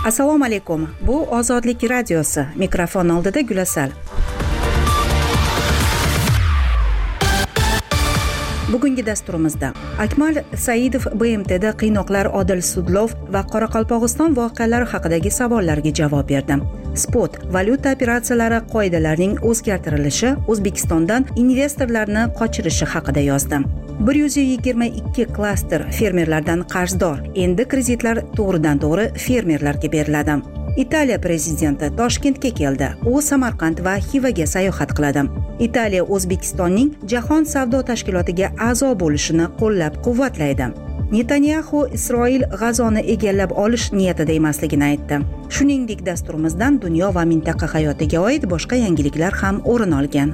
Assalomu alaykum. Bu Ozodlik radiosi. Mikrofon oldida Gulasal. Bugungi dasturimizda Akmal Saidov BMTda qiynoqlar Odil Sudlov va Qoraqalpog'iston voqealari haqidagi savollarga javob berdi. Spot valyuta operatsiyalari qoidalarining o'zgartirilishi O'zbekistondan investorlarni qochirishi haqida yozdi. 122 klaster fermerlardan qarzdor. Endi kreditlar to'g'ridan-to'g'ri fermerlarga beriladi. Italiya prezidenti Toshkentga keldi. U Samarqand va Xivaga sayohat qiladi. Italiya O'zbekistonning Jahon savdo tashkilotiga a'zo bo'lishini qo'llab-quvvatlaydi. Netanyahu Isroil G'azoni egallab olish niyatida emasligini aytdi. Shuningdek, dasturimizdan dunyo va mintaqa hayotiga oid boshqa yangiliklar ham o'rin olgan.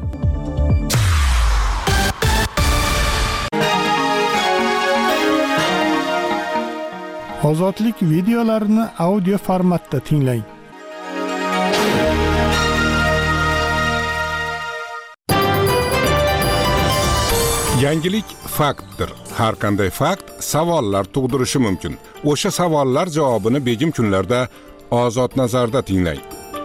Ozodlik videolarini audio formatda tinglang. Yangilik faktdir. Har qanday fakt savollar tug'dirishi mumkin. O'sha savollar javobini begim kunlarda Ozod nazarda tinglang.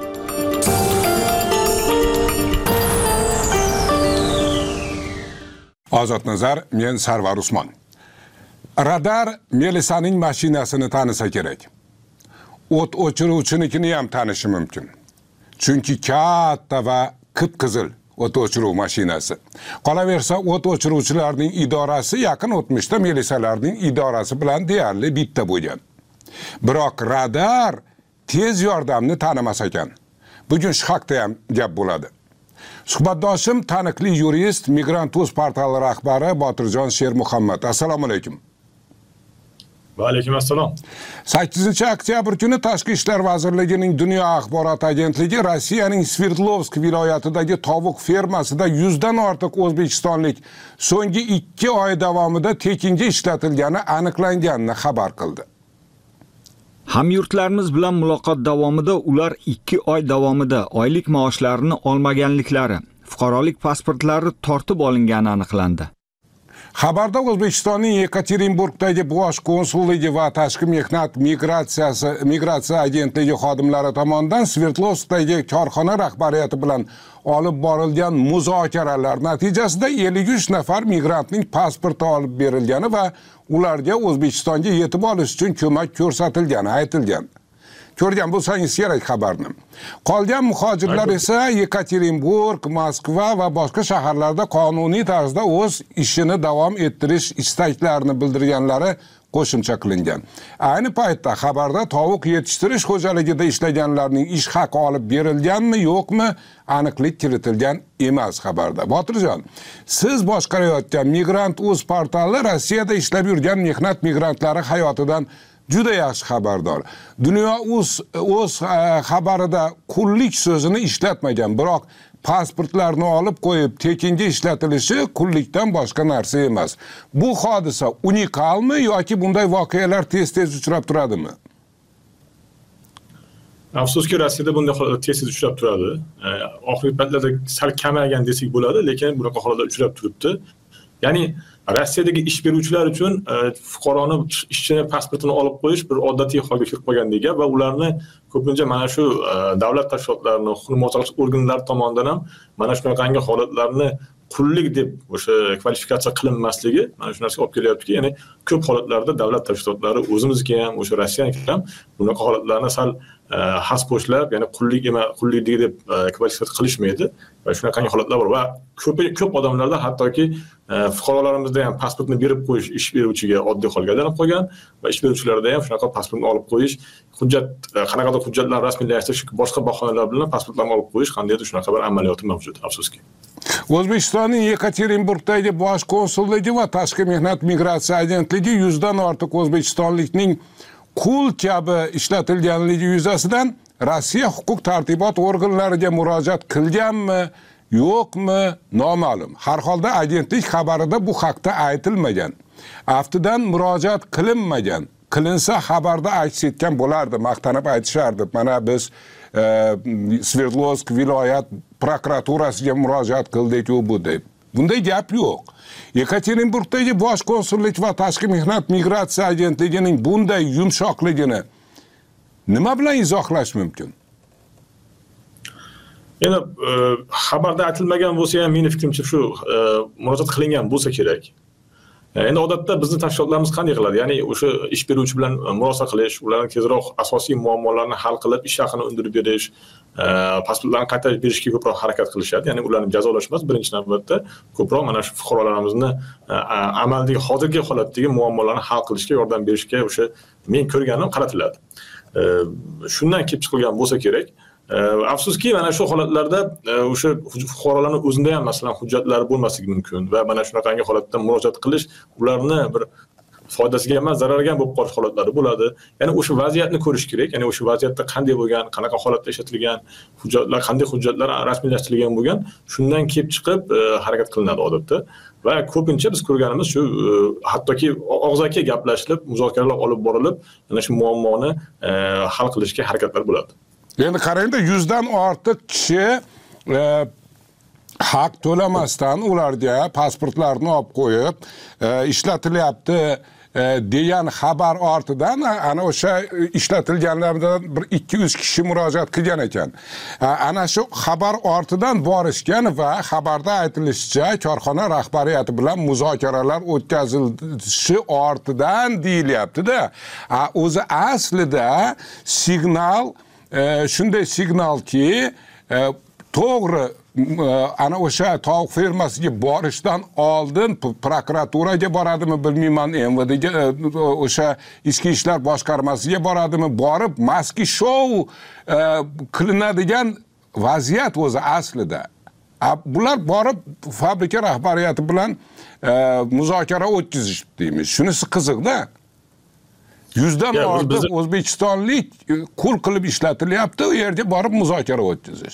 Ozod nazar, men Sarvar Usmon. Radar Melisaning mashinasini tanisa kerak. O't o'chiruvchinikini ham tanishi mumkin. Chunki katta va qip-qizil o't o'chiruv mashinasi. Qolaversa, o't o'chiruvchilarning idorasi yaqin o'tmishda Melisalarning idorasi bilan deyarli bitta bo'lgan. Biroq radar tez yordamni tanimas ekan. Bugun shu haqda ham gap bo'ladi. Suhbatdoshim taniqli yurist, Migrant.uz portali rahbari Botirjon Shermuhammad. Assalomu alaykum. Va alaykum assalom. 8-oktyabr kuni Tashqi ishlar vazirligining Dunyo axborot agentligi Rossiyaning Sverdlovsk viloyatidagi tovuq fermasida 100 dan ortiq o'zbekistonlik so'nggi 2 oy davomida tekinga ishlatilgani aniqlanganini xabar qildi. Hamyurtlarimiz bilan muloqot davomida ular 2 oy davomida oylik maoshlarini olmaganliklari, fuqarolik pasportlari tortib olingani aniqlandi. Xabarda O'zbekistonning Yekaterinburgdagi bosh konsulligi va tashqi mehnat migratsiya agentligi xodimlari tomonidan Sverdlovskdagi korxona rahbariyati bilan olib borilgan muzokaralar natijasida 53 nafar migrantning pasporti olib berilgani va ularga O'zbekistonga yetib olish uchun ko'mak ko'rsatilgani aytilgan. Ko'rgan bo'lsangiz kerak xabarni. Qolgan muhojirlar esa Yekaterinburg, Moskva va boshqa shaharlarda qonuniy tarzda o'z ishini davom ettirish istaklarini bildirganlari qo'shimcha qilingan. Ayni paytda xabarda tovuq yetishtirish xo'jaligida ishlaganlarning ish haqi olib berilganmi, yo'qmi, aniqlik kiritilgan emas xabarda. Botirjon, siz boshqarayotgan Migrant.uz portali Rossiyada ishlab yurgan mehnat migrantlari hayotidan juda yaxshi xabardor. Dunyo o'z xabarida qullik so'zini ishlatmagan, biroq pasportlarni olib qo'yib tekinga ishlatilishi qullikdan boshqa narsa emas. Bu hodisa unikalmi yoki bunday voqealar tez-tez uchrab turadimi? Afsuski Rossiyada bunday holatlar tez-tez uchrab turadi. Oxirgi paytlarda sal kamaygan desak bo'ladi, lekin bunaqa holatlar uchrab turibdi. Ya'ni Rossiyadagi ish beruvchilar uchun fuqaroni ishchini pasportini olib qo'yish bir odatiy holga kirib qolgandek va ularni ko'pincha mana shu davlat tashkilotlarining huquqni muhofaza organlari tomonidan ham mana shunaqangi holatlarni qullik deb o'sha kvalifikatsiya qilinmasligi mana shu narsaga olib kelyaptiki, ya'ni ko'p holatlarda davlat tashkilotlari o'zimizga ham, o'sha Rossiyaniki ham bunaqa holatlarni sal hasposhlab, ya'ni qullik deb kvalifikatsiya qilishmaydi va shunaqangi holatlar bor va ko'p odamlarda hattoki fuqarolarimizda ham pasportni berib qo'yish ish beruvchiga oddiy holga aylanib qolgan va ish beruvchilarda ham shunaqa pasportni olib qo'yish, qanaqadir hujjatlarni rasmiylashtirish, boshqa bahonalar bilan pasportlarni olib qo'yish qandaydir shunaqa bir amaliyoti mavjud, afsuski. O'zbekistonning Yekaterinburgdagi bosh konsulligi va tashqi mehnat migratsiya agentligi 100 dan ortiq o'zbekistonlikning qul kabi ishlatilganligi yuzasidan Rossiya huquq tartibot organlariga murojaat qilganmi, yo'qmi, noma'lum. Har holda agentlik xabarida bu haqda aytilmagan. Aftidan murojaat qilinmagan. Qilinsa xabarda aks etgan bo'lardi, maqtanib aytishardi. Mana biz Sverdlovsk viloyat prokuraturasiga murojaat qildik bu deb. Bunday gap yo'q. Yekaterinburgdagi bosh konsullik va tashqi mehnat migratsiya agentligining bunday yumshoqligini nima bilan izohlash mumkin? Yana xabarda aytilmagan bo'lsa ham meni fikrimcha shu murojaat qilingan bo'lsa kerak. Endi odatda bizning tashkilotlarimiz qanday qiladi? Ya'ni o'sha ish beruvchi bilan murosa qilish, ularni tezroq asosiy muammolarni hal qilib, ish haqini undirib berish, pasportlarni qaytarib berishga ko'proq harakat qilishadi. Ya'ni ularni jazolash emas, birinchi navbatda ko'proq mana shu fuqarolarimizni amaldagi hozirgi holatdagi muammolarni hal qilishga yordam berishga o'sha men ko'rganim qaratiladi. Shundan kelib chiqilgan bo'lsa kerak. Afsuski mana shu holatlarda o'sha fuqarolarning o'zida ham masalan hujjatlari bo'lmasligi mumkin va mana shunaqangi holatda murojaat qilish ularni bir foydasiga emas, zararga bo'lib qolish holatlari bo'ladi. Ya'ni o'sha vaziyatni ko'rish kerak. Ya'ni o'sha vaziyatda qanday bo'lgan, qanaqa holatda ishlatilgan, hujjatlar qanday hujjatlar rasmiylashtirilgan bo'lgan, shundan kelib chiqib harakat qilinadi odatda. Va ko'pincha biz ko'rganimiz shu hattoki og'zaki gaplashilib, muzokaralar olib borilib, mana shu muammoni hal qilishga harakatlar bo'ladi. Endi qarangda 100 dan ortiq kishi haq to'lamasdan ularga pasportlarini olib qo'yib ishlatilyapti degan xabar ortidan ana o'sha ishlatilganlardan bir 200 kishi murojaat qilgan ekan. Ana shu xabar ortidan borishgan va xabarda aytilishicha korxona rahbariyati bilan muzokaralar o'tkazilishi ortidan deyilyapti-da. O'zi aslida signal shunday signalki to'g'ri ana o'sha tovuq fermasiga borishdan oldin prokuraturaga boradimi bilmayman, MVDga o'sha ichki ishlar boshqarmasiga boradimi, borib maski shou qilinadigan vaziyat o'zi aslida. Bular borib fabrika rahbariyati bilan muzokara o'tkazishdi deymiz. Shunisi qiziqda. 100 dan ortiq o'zbekistonlik qul qilib ishlatilyapti, u yerga borib muzokara o'tkazish.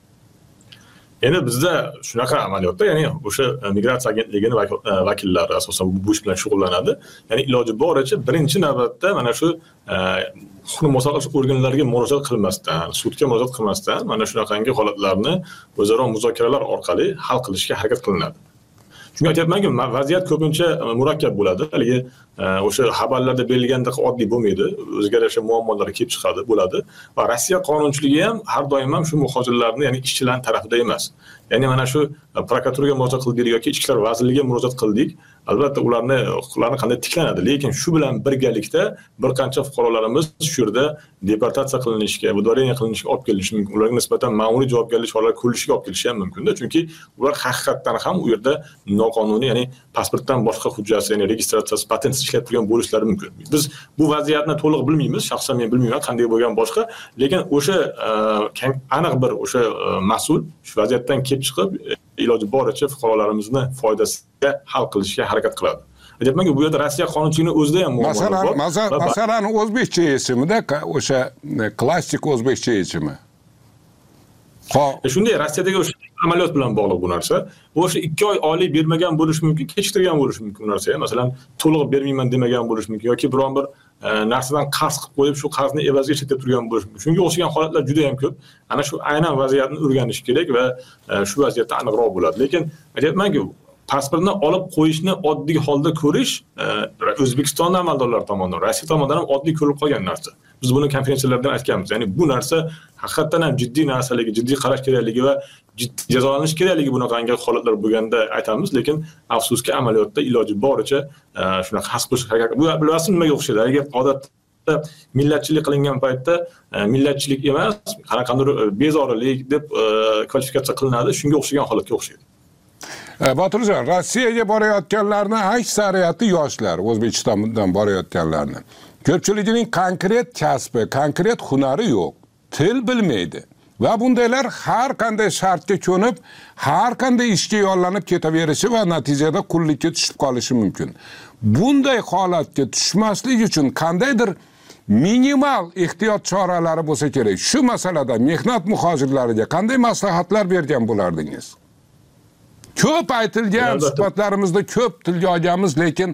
Endi bizda shunaqa amaliyotda, ya'ni o'sha migratsiya agentligining vakillari asosan bu ish bilan shug'ullanadi. Ya'ni iloji boricha birinchi navbatda mana shu huquqni muhofaza qilish organlariga murojaat qilmasdan, sudga murojaat qilmasdan mana shunaqangi holatlarni o'zaro muzokaralar orqali hal qilishga harakat qilinadi. Shunga aytyapmanki, vaziyat ko'pincha murakkab bo'ladi. Haligi o'sha xabarlarda berilgandek oddiy bo'lmaydi. O'ziga yarasha muammolar kelib chiqadi, bo'ladi. Va Rossiya qonunchiligi ham har doim ham shu muhojirlarni, ya'ni ishchilarning tarafida emas. Ya'ni mana shu prokuraturaga murojaat qildik yoki ichki ishlar vazirligiga murojaat qildik. Albatta ularni huquqlari qanday tiklanadi, lekin shu bilan birgalikda bir qancha fuqarolarimiz shu yerda deportatsiya qilinishga, выдворение qilinishga olib kelinishi mumkin. Ularga nisbatan ma'muriy javobgarlik choralari ko'rilishiga olib kelishi ham mumkin-da, chunki ular haqiqatan ham u yerda noqonuniy, ya'ni pasportdan boshqa hujjat, ya'ni registratsiyasi, patentsiz ishlab turgan bo'lishlari mumkin. Biz bu vaziyatni to'liq bilmaymiz, shaxsan men bilmayman qanday bo'lgan boshqa, lekin o'sha aniq bir o'sha mas'ul shu vaziyatdan kelib chiqib iloji boricha fuqarolarimizni foydasiga hal qilishga harakat qiladi. Aytayapmanki, bu yerda Rossiya qonunchiligining o'zida ham muammolar bor. Masalan, o'zbekcha yechimida o'sha klassik o'zbekcha yechimi. Shunday Rossiyadagi o'sha amaliyot bilan bog'liq bu narsa. O'sha 2 oy oylik bermagan bo'lishi mumkin, kechiktirgan bo'lishi mumkin bu narsa. Masalan, to'liq bermayman demagan bo'lishi mumkin yoki biron bir narsadan qarz qilib qo'yib, shu qarzni evaziga chetga turgan bo'lishi mumkin. Shunga o'xshagan holatlar juda ham ko'p. Ana shu aynan vaziyatni o'rganish kerak va shu vaziyatda aniqroq bo'ladi. Lekin aytayapmanki, pasportni olib qo'yishni oddiy holda ko'rish O'zbekiston amaldorlari tomonidan, Rossiya tomonidan ham oddiy ko'rilib qolgan narsa. Biz buni konferensiyalarda aytganmiz. Ya'ni bu narsa haqiqatan ham jiddiy narsaligi, jiddiy qarash kerakligi va jiddiy jazolanish kerakligi bunaqangi holatlar bo'lganda aytamiz, lekin afsuski amaliyotda iloji boricha shunaqa his qilish harakat. Bu bilasizmi nimaga o'xshaydi? Agar odatda millatchilik qilingan paytda millatchilik emas, qanaqadir bezorilik deb kvalifikatsiya qilinadi, shunga o'xshagan holatga o'xshaydi. Boturjon, Rossiyaga borayotganlarning aksariyati yoshlar, O'zbekistondan borayotganlarning. Ko'pchiligining konkret kasbi, konkret hunari yo'q, til bilmaydi. Va bundaylar har qanday shartga ko'nib, har qanday ishga yollanib ketaverishi va natijada qullikka tushib qolishi mumkin. Bunday holatga tushmaslik uchun qandaydir minimal ehtiyot choralari bo'lsa kerak. Shu masalada mehnat muhojirlariga qanday maslahatlar bergan bo'lardingiz? Ko'p aytilgan, suhbatlarimizda ko'p tilga olganmiz, lekin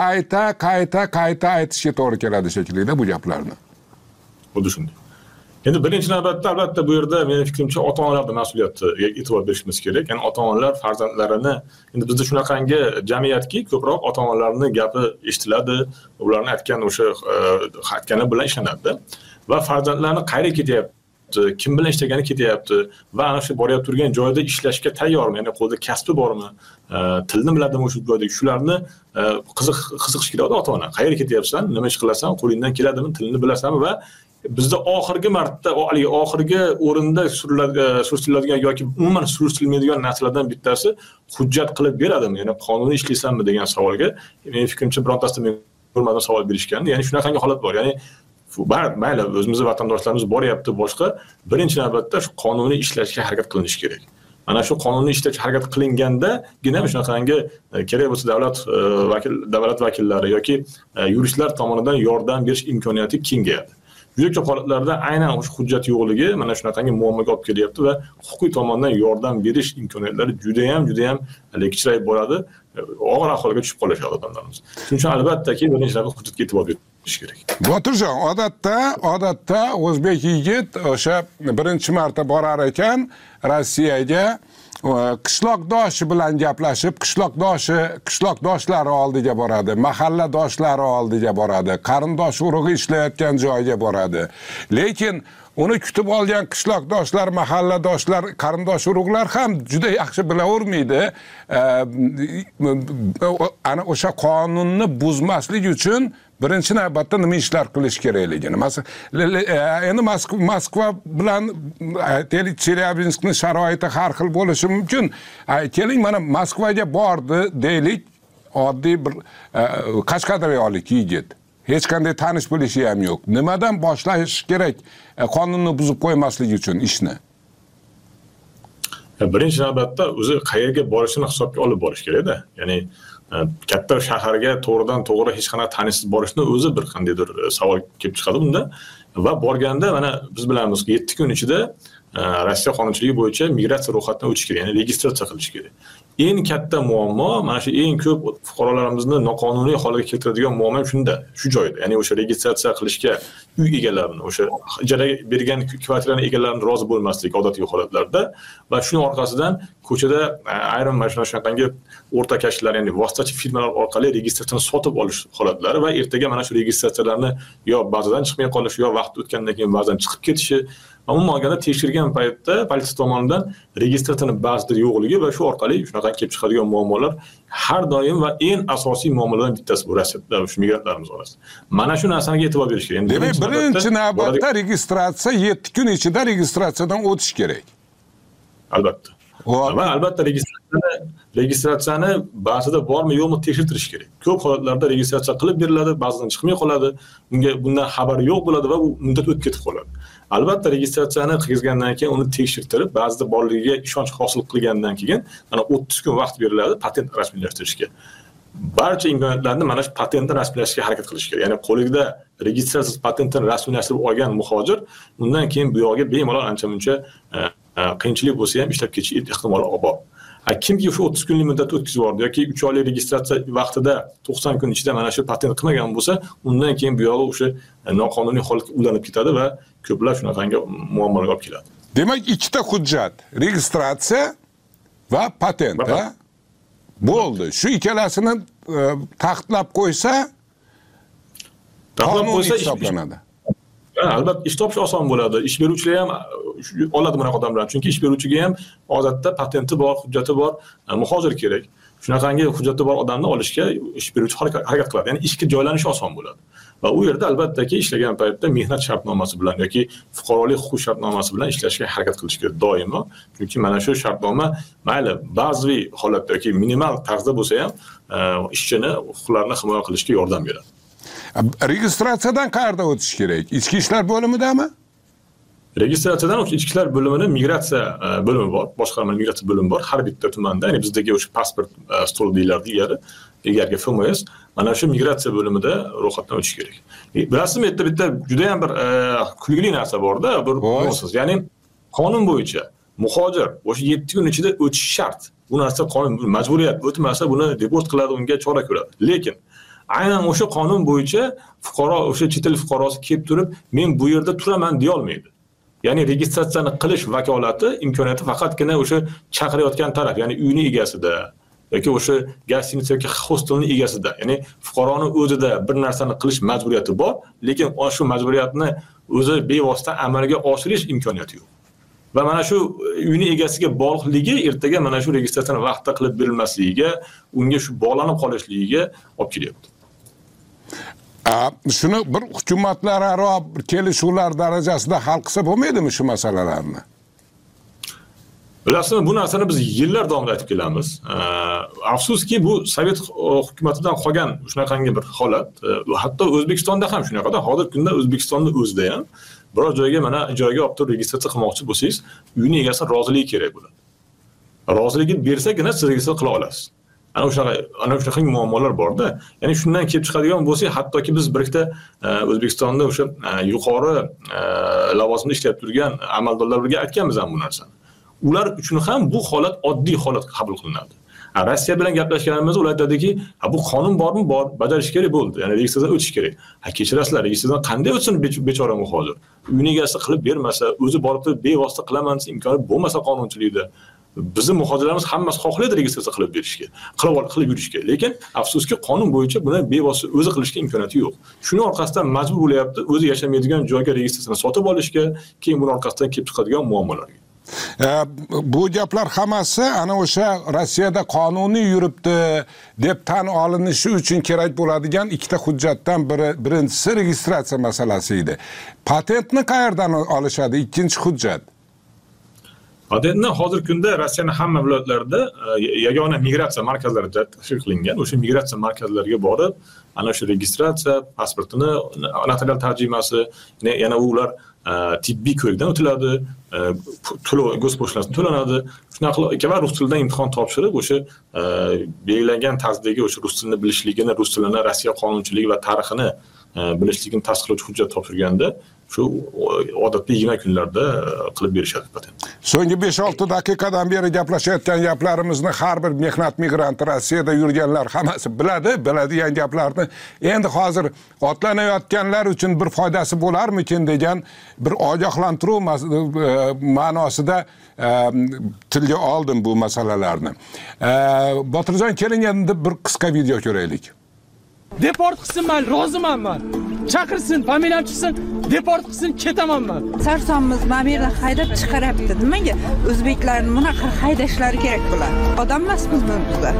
qayta aytishga to'g'ri keladi shekilli bu gaplarni. Xuddi shunday. Endi birinchi navbatda albatta bu yerda mening fikrimcha ota-onalarning mas'uliyatiga e'tibor berishimiz kerak. Ya'ni ota-onalar farzandlarini, endi bizda shunaqangi jamiyatki, ko'proq ota-onalarning gapi eshitiladi, ularning aytgan o'sha aytgani bilan ishlanadi. va farzandlarni qayerga ketyapti, kim bilan ishlagani ketyapti va ana shu borib turgan joyda ishlashga tayyormi, ya'ni qo'lida kasbi bormi, tilni biladimi o'sha joyda, shularni qiziqish kerak ota-ona. Qayerga ketyapsan, nima ish qilasan, qo'lingdan keladimi, tilni bilasanmi va bizda oxirgi marta, oxirgi o'rinda surishtiriladigan yoki umuman surishtirilmaydigan narsalardan bittasi hujjat qilib beradimi, ya'ni qonuniy ishlaysanmi degan savolga mening fikrimcha birontasida men ko'rmadim savol berishgan. Ya'ni shunaqangi holat bor. Ya'ni mayli o'zimizning vatandoshlarimiz boryapti boshqa, birinchi navbatda shu qonuniy ishlashga harakat qilinish kerak. Mana shu qonuniy ishlashga harakat qilingandagina shunaqangi kerak bo'lsa davlat vakillari yoki yuristlar tomonidan yordam berish imkoniyati kengayadi. Juda ko'p holatlarda aynan o'sha hujjat yo'qligi mana shunaqangi muammoga olib kelyapti va huquqiy tomondan yordam berish imkoniyatlari juda ham kichrayib boradi, og'ir ahvolga tushib qolishadi odamlarimiz. Shuning uchun albattaki birinchi navbatda hujjatga e'tibor berish kerak. Botirjon, odatda o'zbek yigit o'sha birinchi marta borar ekan Rossiyaga, qishloqdoshi bilan gaplashib, qishloqdoshlari oldiga boradi, mahalladoshlari oldiga boradi, qarindosh urug'i ishlayotgan joyga boradi. Lekin uni kutib olgan qishloqdoshlar, mahalladoshlar, qarindosh urug'lar ham juda yaxshi bilavermaydi. Ana o'sha qonunni buzmaslik uchun birinchi navbatda nima ishlar qilish kerakligini. Endi Moskva bilan Chelyabinskning sharoiti har xil bo'lishi mumkin. Keling, mana Moskvaga bordi deylik, oddiy bir qashqadaryolik yigit. Hech qanday tanish bilishi ham yo'q. Nimadan boshlash kerak qonunni buzib qo'ymaslik uchun ishni? Birinchi navbatda o'zi qayerga borishini hisobga olib borish kerak-da. Ya'ni katta shaharga to'g'ridan-to'g'ri hech qanaqa tanishsiz borishni o'zi bir qandaydir savol kelib chiqadi bunda. Va borganda mana biz bilamiz 7 kun ichida Rossiya qonunchiligi bo'yicha migratsiya ro'yxatidan o'tish kerak, ya'ni registratsiya qilish kerak. Eng katta muammo mana shu eng ko'p fuqarolarimizni noqonuniy holga keltiradigan muammo shunda, shu joyda. Ya'ni o'sha registratsiya qilishga uy egalarini, o'sha ijaraga bergan kvartiraning egalarini rozi bo'lmaslik odatiy holatlarda va shuning orqasidan ko'chada ayrim mana shunaqangi o'rtakashlar, ya'ni vositachi firmalar orqali registratsiyani sotib olish holatlari va ertaga mana shu registratsiyalarni yo bazadan chiqmay qolishi, yo vaqt o'tgandan keyin ba'zan chiqib ketishi. Umuman olganda tekshirgan paytda politsiya tomonidan registratsiyaning ba'zida yo'qligi va shu orqali shunaqa kelib chiqadigan muammolar har doim va eng asosiy muammolardan bittasi bu Rossiyada shu migrantlarimiz orasida. Mana shu narsaga e'tibor berish kerak. Demak, birinchi navbatda registratsiya 7 kun ichida registratsiyadan o'tish kerak. Albatta. Va albatta registratsiyani ba'zida bormi yo'qmi tekshirtirish kerak. Ko'p holatlarda registratsiya qilib beriladi, ba'zidan chiqmay qoladi. Bundan xabar yo'q bo'ladi va u muddat o'tib ketib qoladi. Albatta registratsiyani qilgandan keyin uni tekshirtirib, ba'zida borligiga ishonch hosil qilgandan keyin mana 30 kun vaqt beriladi patent rasmiylashtirishga. Barcha imkoniyatlarni mana shu patentni rasmiylashtirishga harakat qilish kerak. Ya'ni qo'lida registratsiya patentini rasmiylashtirib olgan muhojir undan keyin bu yoqga bemalol ancha-muncha qiyinchilik bo'lsa ham ishlab ketish ehtimoli bor. Kimki o'sha 30 kunlik muddatni o'tkazib yubordi yoki 3 oylik registratsiya vaqtida 90 kun ichida mana shu patent qilmagan bo'lsa, undan keyin bu yog'i o'sha noqonuniy holatga ulanib ketadi va ko'plab shunaqangi muammolarga olib keladi. Demak, ikkita hujjat, registratsiya va patent, bo'ldi. Shu ikkalasini taxtlab qo'ysa, hisoblanadi. Albatta ish topish oson bo'ladi. Ish beruvchilar ham oladi bunaqa odamlar. Chunki ish beruvchiga ham odatda patenti bor, hujjati bor, muhojir kerak. Shunaqangi hujjati bor odamni olishga ish beruvchi harakat qiladi. Ya'ni ishga joylanish oson bo'ladi. Va u yerda albattaki ishlagan paytda mehnat shartnomasi bilan yoki fuqarolik huquq shartnomasi bilan ishlashga harakat qilish kerak doimo. Chunki mana shu shartnoma mayli ba'zi holatda yoki minimal tarzda bo'lsa ham ishchini huquqlarini himoya qilishga yordam beradi. Registratsiyadan qayerda o'tish kerak? Ichki ishlar bo'limidami? Registratsiyadan ichki ishlar bo'limini migratsiya bo'limi bor, boshqarma migratsiya bo'limi bor har bitta tumanda. Ya'ni bizdagi o'sha pasport stol deyiladi ilgari FMS, mana shu migratsiya bo'limida ro'yxatdan o'tish kerak. Bilasizmi, bitta juda ham bir kulgili narsa bor-da, bir bo'lsiz. Ya'ni qonun bo'yicha muhojir o'sha 7 kun ichida o'tish shart. Bu narsa qonun majburiyat, o'tmasa buni deport qiladi, unga chora ko'radi. Lekin aynan o'sha qonun bo'yicha fuqaro, o'sha chet el fuqarosi kelib turib, men bu yerda turaman deya olmaydi. Ya'ni registratsiyani qilish vakolati, imkoniyati faqatgina o'sha chaqirayotgan taraf, ya'ni uyning egasida yoki o'sha gostinitsa yoki hostelning egasida, ya'ni fuqaroni o'zida bir narsani qilish majburiyati bor, lekin shu majburiyatni o'zi bevosita amalga oshirish imkoniyati yo'q. Va mana shu uyning egasiga bog'liqligi ertaga mana shu registratsiyani vaqtida qilib berilmasligiga, unga shu bog'lanib qolishligiga olib kelyapti. Shuni bir hukumatlararo kelishuvlar darajasida hal qilsa bo'lmaydimi shu masalalarni? Bilasizmi, bu narsani biz yillar davomida aytib kelamiz. Afsuski bu Sovet hukumatidan qolgan shunaqangi bir holat. Hatto O'zbekistonda ham shunaqada. Hozirgi kunda O'zbekistonda o'zida ham biror joyga mana ijaraga olib turib registratsiya qilmoqchi bo'lsangiz, uyning egasi roziligi kerak bo'ladi. Roziligini bersagina siz registratsiya qila olasiz. Ana shunaqa muammolar bor-da. Ya'ni shundan kelib chiqadigan bo'lsa, hattoki biz bir ikkita O'zbekistonda o'sha yuqori lavozimda ishlab turgan amaldorlar birga aytganmiz ham bu narsani. Ular uchun ham bu holat oddiy holat qabul qilinadi. Rossiya bilan gaplashganimizda ular aytadiki, bu qonun bormi? Bor, bajarish kerak bo'ldi. Ya'ni registratsiyadan o'tish kerak. Kechirasizlar, registratsiyadan qanday o'tsin bechora muhojir? Uyning egasi qilib bermasa, o'zi borib turib bevosita qilaman desa imkoni bo'lmasa qonunchilikda. Bizning muhojirlarimiz hammasi xohlaydi registratsiya qilib berishga, qilib yurishga. Lekin afsuski qonun bo'yicha buni bevosita o'zi qilishga imkoniyati yo'q. Shuning orqasidan majbur bo'lyapti o'zi yashamaydigan joyga registratsiyani sotib olishga, keyin buning orqasidan kelib chiqadigan muammolarga. Bu gaplar hammasi ana o'sha Rossiyada qonuniy yuribdi deb tan olinishi uchun kerak bo'ladigan ikkita hujjatdan birinchisi registratsiya masalasi edi. Patentni qayerdan olishadi? Ikkinchi hujjat. Patentni hozirgi kunda Rossiyaning hamma viloyatlarida yagona migratsiya markazlari tashkil qilingan. O'sha migratsiya markazlariga borib, ana shu registratsiya, pasportini notarial tarjimasi, yana ular tibbiy ko'rikdan o'tiladi, to'lov go'spochtasini to'lanadi. Shunaqa va rus tilidan imtihon topshirib, o'sha belgilangan tarzdagi o'sha rus tilini bilishligini, rus tilini, Rossiya qonunchiligi va tarixini bilishligini tasdiqlovchi hujjat topshirganda, shu odatda 20 kunlarda qilib berishadi patent. So'nggi 5-6 daqiqadan beri gaplashayotgan gaplarimizni har bir mehnat migranti Rossiyada yurganlar hammasi biladigan gaplarni endi hozir otlanayotganlar uchun bir foydasi bo'larmikin degan bir ogohlantiruv ma'nosida tilga oldim bu masalalarni. Botirjon, keling endi bir qisqa video ko'raylik. Deport qilsin, men roziman. Chaqirsin, familiyam chiqsin, deport qilsin, ketaman men. Sarsonmiz, men bu yerdan haydab chiqaryapti. Nimaga? O'zbeklarning bunaqa haydashlari kerak bo'ladi. Odam emasmiz bizlar.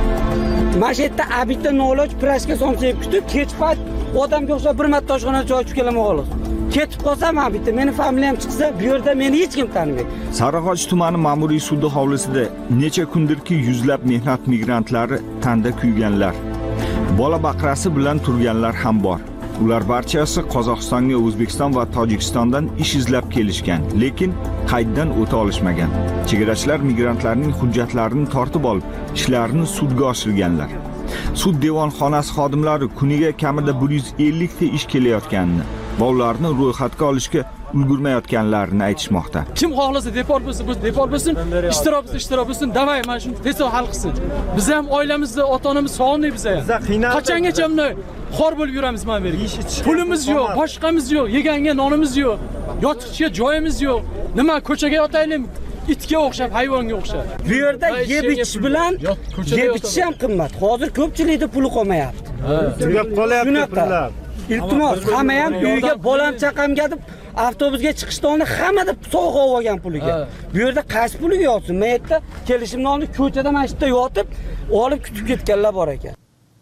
Mana shu yerda abitda noloj prashka somchayib kutib, kech payt odamga o'xshab bir marta toshxona joy tushib kelaman xolos. Ketib qolsam abitda meni familiyam chiqsa, bu yerda meni hech kim tanimaydi. Sarig'och tumani ma'muriy sudi hovlisida necha kundirki yuzlab mehnat migrantlari tanda kuyganlar. Bola baqrasi bilan turganlar ham bor. Ular barchasi Qozog'istonga, O'zbekiston va Tojikistondan ish izlab kelishgan, lekin qayddan o'ta olishmagan. Chegarachilar migrantlarning hujjatlarini tortib olib, ishlarini sudga oshirganlar. Sud devonxonasi xodimlari kuniga kamida 150 ta ish kelayotganini va ularni ro'yxatga olishga ulgurmayotganlarini aytishmoqda. Kim xohlasa deport bo'lsin, deport bo'lsin, ishtirok bo'lsin, damay mana shuni tezroq hal qilsin. Biz ham oilamizda ota-onamiz sog'indik biz ham. Qachongacha bunday xor bo'lib yuramiz mana bu yerga? Pulimiz yo'q, boshqamiz yo'q, yeganga nonimiz yo'q, yotiqcha joyimiz yo'q. Nima ko'chaga yotaylik? Itga o'xshab, hayvonga o'xshab. Bu yerda yeb ichish bilan yeb ichish ham qimmat. Hozir ko'pchilikda puli qolmayapti. Tugab qolyapti pullar. Iltimos, hamma ham uyga bolam chaqamga deb avtobusga chiqishda uni hammada sovg'a olgan puliga. Bu yerda qaysi puliga yotsin? Men yerda kelishimni olib ko'chada mana shu yerda yotib, olib kutib ketganlar bor ekan.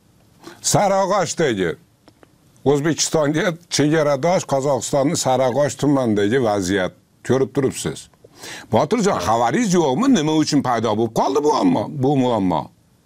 Sarig'ochdagi O'zbekistonga chegaradosh Qozog'istonning Sarig'och tumanidagi vaziyat ko'rib turibsiz. Botirjon, xabaringiz yo'qmi? Nima uchun paydo bo'lib qoldi bu muammo?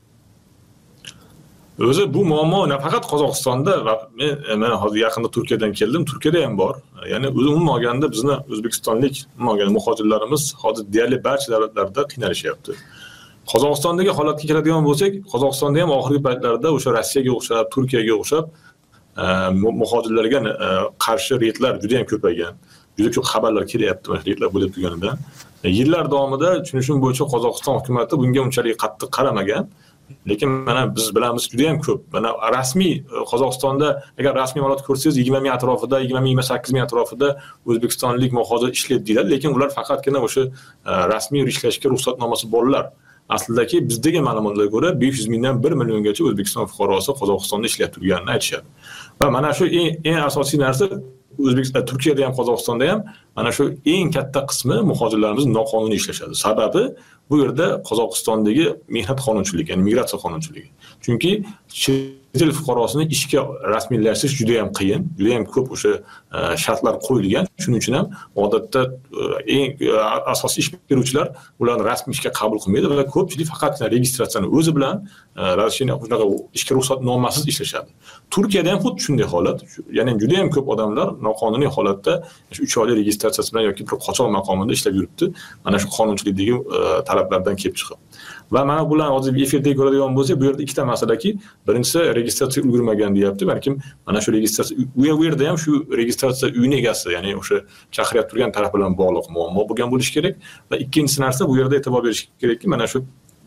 O'zi bu muammo nafaqat Qozog'istonda va men hozir yaqinda Turkiyadan keldim. Turkiyada ham bor. Ya'ni umuman olganda bizni o'zbekistonlik muhojirlarimiz hozir deyarli barcha davlatlarda qiynalishyapti. Qozog'istondagi holatga keladigan bo'lsak, Qozog'istonda ham oxirgi paytlarda o'sha Rossiyaga o'xshab, Turkiyaga o'xshab muhojirlarga qarshi reydlar juda ham ko'paygan. Juda ko'p xabarlar kelyapti mana reydlar bo'lib turganidan. Yillar davomida tushunishim bo'yicha Qozog'iston hukumati bunga unchalik qattiq qaramagan. Lekin mana biz bilamiz juda ham ko'p. Mana rasmiy Qozog'istonda agar rasmiy ma'lumot ko'rsangiz 20 ming atrofida, 28 ming atrofida o'zbekistonlik muhojir ishlaydi deyiladi, lekin ular faqatgina o'sha rasmiy ishlashga ruxsatnomasi borlar. aslidagi bizdagi ma'lumotlarga ko'ra 500 mingdan 1 milliongacha O'zbekiston fuqarosi Qozog'istonda ishlayib turganini aytishadi. Va mana shu eng asosiy narsa O'zbekiston, Turkiyada ham Qozog'istonda ham mana shu eng katta qismi muhojirlarimiz noqonuniy ishlashadi. Sababi bu yerda Qozog'istondagi mehnat qonunchiligi, ya'ni migratsiya qonunchiligi. Chunki chet el fuqarosini ishga rasmiylashtirish juda ham qiyin, juda ham ko'p o'sha shartlar qo'yilgan. Shuning uchun ham odatda eng asosiy ish beruvchilar ularni rasmiy ishga qabul qilmaydi va ko'pchilik faqatgina registratsiyani o'zi bilan shunaqa ishga ruxsatnomasiz ishlashadi. Turkiyada ham xuddi shunday holat. Ya'ni juda ham ko'p odamlar noqonuniy holatda 3 oylik registratsiyasi bilan yoki bir qochoq maqomida ishlab yuribdi. Mana shu qonunchilikdagi talablardan kelib chiqib. Va mana bular hozir efirda ko'radigan bo'lsak, bu yerda ikkita masalaki, birinchisi registratsiya ulgurmagan deyapti. Balkim mana shu registratsiya u yerda ham shu registratsiya uyning egasi, ya'ni o'sha chaqiryapti turgan taraf bilan bog'liq muammo bo'lgan bo'lishi kerak. Va ikkinchisi narsa, bu yerda e'tibor berish kerakki, mana shu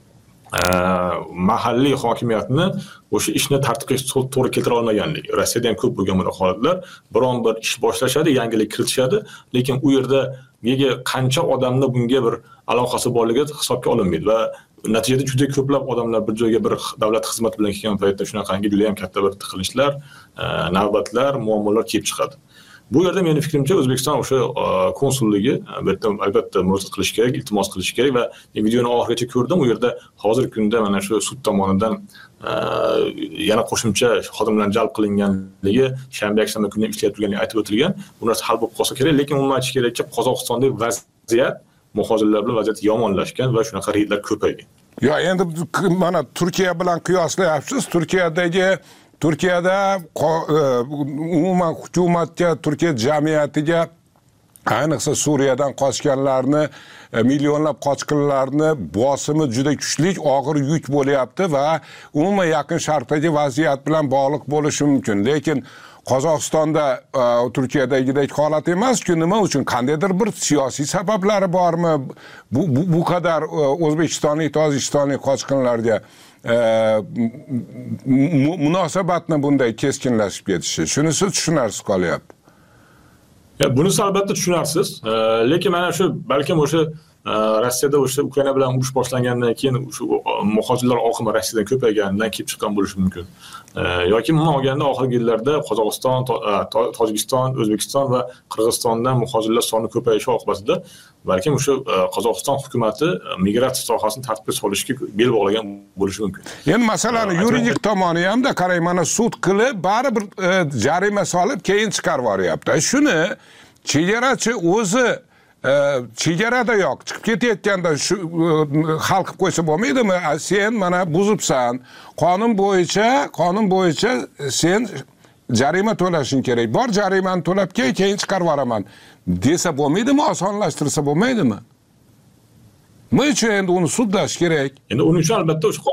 mahalliy hokimiyatni o'sha ishni tartibga to'g'ri keltira olmaganligi. Rossiyada ham ko'p bo'lgan bunday holatlar. Biron bir ish boshlashadi, yangilik kiritishadi, lekin u yerda nega qancha odamni bunga bir aloqasi borligi hisobga olinmaydi va natijada juda ko'plab odamlar bir joyga bir davlat xizmati bilan kelgan paytda shunaqangi juda ham katta bir tiqilishlar, navbatlar, muammolar kelib chiqadi. Bu yerda mening fikrimcha O'zbekiston o'sha konsulligi albatta murojaat qilish kerak, iltimos qilish kerak va videoni oxirigacha ko'rdim. U yerda hozirgi kunda mana shu sud tomonidan yana qo'shimcha xodimlar jalb qilinganligi, shanba yakshanba kuni ishlayib turganligi aytib o'tilgan. Bu narsa hal bo'lib qolsa kerak, lekin umuman aytish kerakki, Qozog'istondagi vaziyat muhojirlar bilan vaziyat yomonlashgan va shunaqa reydlar ko'paygan. Yo, endi mana Turkiya bilan qiyoslayapsiz. Turkiyada umuman hukumatga, Turkiya jamiyatiga, ayniqsa Suriyadan qochganlarni, millionlab qochqinlarni bosimi juda kuchli, og'ir yuk bo'lyapti va umuman Yaqin Sharqdagi vaziyat bilan bog'liq bo'lishi mumkin. Lekin Qozog'istonda Turkiyadagidek holat emas-ku, nima uchun? Qandaydir bir siyosiy sabablari bormi? Bu qadar o'zbekistonlik, tojikistonlik qochqinlarga munosabatni bunday keskinlashib ketishi. Shunisi tushunarsiz qolyapti. Bunisi albatta tushunarsiz, lekin mana shu balkim o'sha Rossiyada o'sha Ukraina bilan urush boshlangandan keyin shu muhojirlar oqimi Rossiyadan ko'payganidan kelib chiqqan bo'lishi mumkin. Yoki umuman olganda oxirgi yillarda Qozog'iston, Tojikiston, O'zbekiston va Qirg'izistondan muhojirlar soni ko'payishi oqibatida balkim o'sha Qozog'iston hukumati migratsiya sohasini tartibga solishga bel bog'lagan bo'lishi mumkin. Endi masalani yuridik tomoni hamda qarang, mana sud qilib, baribir jarima solib keyin chiqarib yuboryapti. Shuni chegarachi o'zi chegarada yo'q, chiqib ketayotganda shu hal qilib qo'ysa bo'lmaydimi? Sen mana buzibsan. Qonun bo'yicha sen jarima to'lashing kerak. Bor jarimani to'lab keyin chiqarib yuboraman desa bo'lmaydimi? Osonlashtirsa bo'lmaydimi? Nima uchun endi uni sudlash kerak? Endi uning uchun albatta o'sha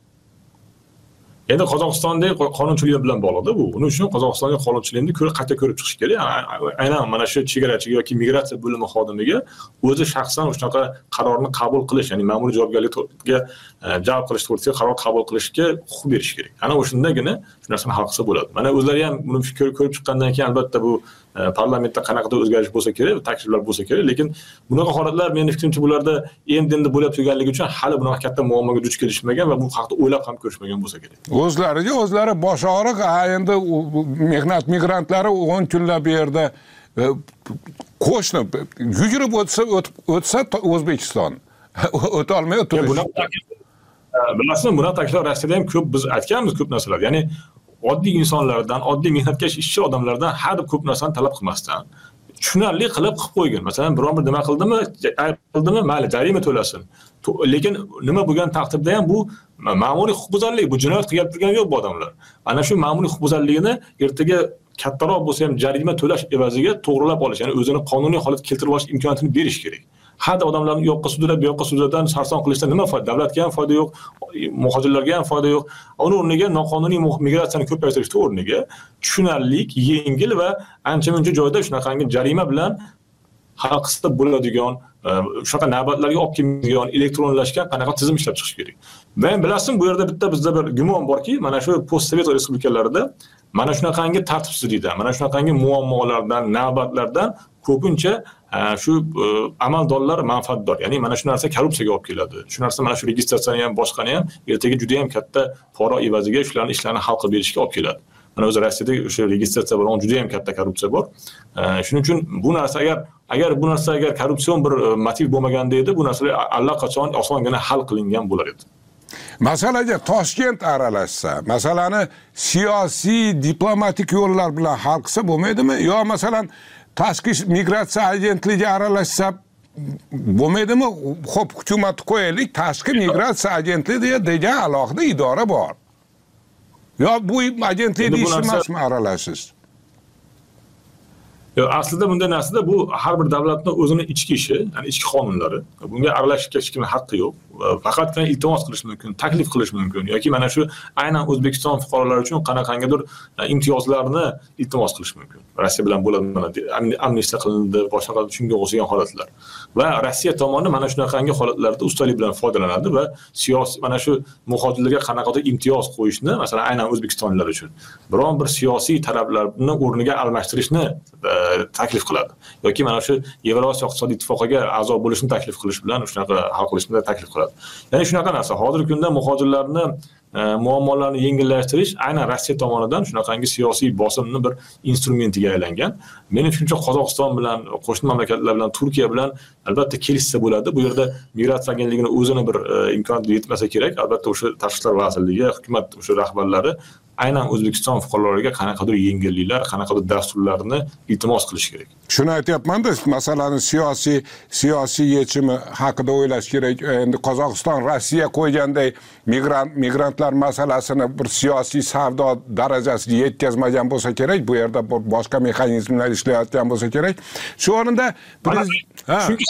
endi Qozog'istondagi qonunchilik bilan bog'liqda bu. Uning uchun Qozog'istonning qonunchiligini qayta ko'rib chiqish kerak. Aynan mana shu chegarachiga yoki migratsiya bo'limi xodimiga o'zi shaxsan shunaqa qarorni qabul qilish, ya'ni ma'muriy javobgarlikka jalb qilish to'g'risida qaror qabul qilishga huquq berish kerak. Ana o'shundagina shu narsani hal qilsa bo'ladi. Mana o'zlari ham buni ko'rib chiqqandan keyin albatta bu parlamentda qanaqadir o'zgarish bo'lsa kerak, takliflar bo'lsa kerak, lekin bunaqa holatlar mening fikrimcha bularda endi bo'lib turganligi uchun hali bunaqa katta muammoga duch kelishmagan va bu haqda o'ylab ham ko'rishmagan bo'lsa kerak. O'zlari bosh og'riq, endi mehnat migrantlari 10 kunlab bu yerda qo'shni yugurib o'tsa O'zbekiston o'ta olmay o'tirish. Bilasizmi, buni takliflar Rossiyada ham ko'p, biz aytganmiz ko'p narsalar. Ya'ni oddiy insonlardan, oddiy mehnatkash ishchi odamlardan har ko'p narsani talab qilmasdan tushunarli qilib qo'ygan. Masalan, biron bir nima qildimi, mayli, jarima to'lasin. Lekin nima bo'lgan taqdirda ham bu ma'muriy huquqbuzarlik, bu jinoyat qilib turgani yo'q bu odamlar. Ana shu ma'muriy huquqbuzarligini ertaga kattaroq bo'lsa ham jarima to'lash evaziga to'g'rilab olish, ya'ni o'zini qonuniy holatga keltirib olish imkoniyatini berish kerak. Hadda odamlarni u yoqqa sudlab, bu yoqqa sudladan sarson qilishdan nima foyda? Davlatga ham foyda yo'q, muhojirlarga ham foyda yo'q. Uning o'rniga noqonuniy migratsiyani ko'paytirishning o'rniga tushunarlik, yengil va ancha-muncha joyda shunaqangi jarima bilan hal qilsa bo'ladigan, shunaqa navbatlarga olib kelmaydigan elektronlashgan qanaqa tizim ishlab chiqish kerak. Men bilasizmi, bu yerda bizda bir gumon borki, mana shu postsovet respublikalarida mana shunaqangi tartibsizlikdan, mana shunaqangi muammolardan, navbatlardan ko'pincha shu amaldorlar manfaatdor. Ya'ni mana shu narsa korrupsiyaga olib keladi. Shu narsa mana shu registratsiyani ham boshqani ham ertaga juda ham katta pora evaziga shularning ishlarini hal qilib berishga olib keladi. Mana o'zi Rossiyada o'sha registratsiya bilan juda ham katta korrupsiya bor. Shuning uchun bu narsa agar korrupsion bir motiv bo'lmaganda edi, bu narsalar allaqachon osongina hal qilingan bo'lar edi. Masalaga Toshkent aralashsa, masalani siyosiy, diplomatik yo'llar bilan hal qilsa bo'lmaydimi? Yo masalan tashqi migratsiya agentligi aralashsa bo'lmaydimi? Xo'p, hukumatni qo'yaylik, tashqi migratsiya agentligi degan alohida idora bor. Yo bu agentlikning ishi emasmi aralashish? Aslida bunday narsada bu har bir davlatning o'zining ichki ishi, ya'ni ichki qonunlari. Bunga aralashishga hech kimning haqqi yo'q. Faqatgina iltimos qilish mumkin, taklif qilish mumkin yoki mana shu aynan O'zbekiston fuqarolari uchun qanaqangidir imtiyozlarni iltimos qilish mumkin. Rossiya bilan bo'ladi, mana amnistiya qilindi, boshqa shunga o'xshagan holatlar. Va Rossiya tomoni mana shunaqangi holatlarda ustalik bilan foydalanadi va siyosiy mana shu muhojirlarga qanaqadir imtiyoz qo'yishni, masalan, aynan O'zbekistonliklar uchun biron bir siyosiy talablarni o'rniga almashtirishni taklif qiladi. Yoki mana shu Yevrosiyo iqtisodiy ittifoqiga a'zo bo'lishni taklif qilish bilan shunaqa hal qilishni taklif qiladi. Ya'ni shunaqa narsa. Hozirgi kunda muhojirlarni muammolarini yengillashtirish aynan Rossiya tomonidan shunaqangi siyosiy bosimni bir instrumentiga aylangan. Mening fikrimcha Qozog'iston bilan, qo'shni mamlakatlar bilan, Turkiya bilan albatta kelishsa bo'ladi. Bu yerda migratsiya agentligining o'zini bir imkoniyati yetmasa kerak. Albatta o'sha Tashqi ishlar vazirligi, hukumat o'sha rahbarlari aynan O'zbekiston fuqarolariga qanaqadir yengilliklar, qanaqadir dasturlarni iltimos qilish kerak. Shuni aytyapman-da, masalani siyosiy yechimi haqida o'ylash kerak. Endi Qozog'iston Rossiya qo'yganday migrantlar masalasini bir siyosiy savdo darajasiga yetkazmagan bo'lsa kerak, bu yerda boshqa mexanizmlar ishlayotgan bo'lsa kerak. Shu o'rinda chunki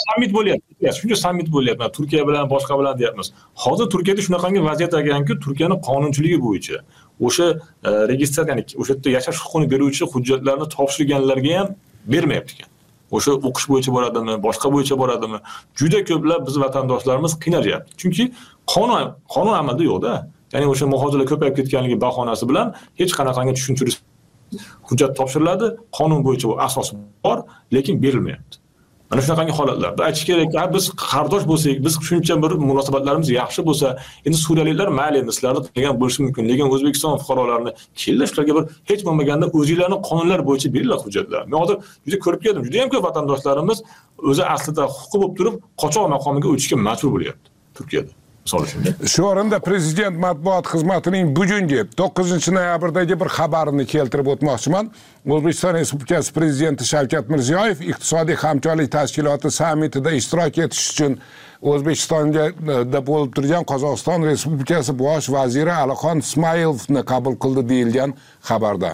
sammit bo'lyapti. Turkiya bilan boshqa bilan deyapmiz. Hozir Turkiyada shunaqangi vaziyat ekanki, Turkiyaning qonunchiligi bo'yicha o'sha registratsiya, ya'ni o'sha yerda yashash huquqini beruvchi hujjatlarni topshirganlarga ham bermayapti ekan. O'sha o'qish bo'yicha bo'ladimi, boshqa bo'yicha bo'ladimi? Juda ko'plab biz vatandoshlarimiz qiynalyapti. Chunki qonun amalda yo'q-da. Ya'ni o'sha muhojirlar ko'payib ketganligi bahonasi bilan hech qanaqangi tushuntirish hujjat topshiriladi, qonun bo'yicha bu asos bor, lekin berilmayapti. Mana shunaqangi holatlarda aytish kerakki, biz qardosh bo'lsak, biz shuncha bir munosabatlarimiz yaxshi bo'lsa, endi suriyaliklar mayli endi sizlarni degan bo'lishi mumkin, lekin O'zbekiston fuqarolarini keldi shularga bir hech bo'lmaganda o'zingizlarning qonunlar bo'yicha beringlar hujjatlar. Men hozir juda ko'rib keldim, juda ham ko'p vatandoshlarimiz o'zi aslida huquqi bo'lib turib, qochoq maqomiga o'tishga majbur bo'lyapti Turkiyada. Shu o'rinda Prezident matbuot xizmatining bugungi 9-noyabrdagi bir xabarini keltirib o'tmoqchiman. O'zbekiston Respublikasi Prezidenti Shavkat Mirziyoyev iqtisodiy hamkorlik tashkiloti sammitida ishtirok etish uchun O'zbekistonga bo'lib turgan Qozog'iston Respublikasi bosh vaziri Alixon Ismoilovni qabul qildi deyilgan xabarda.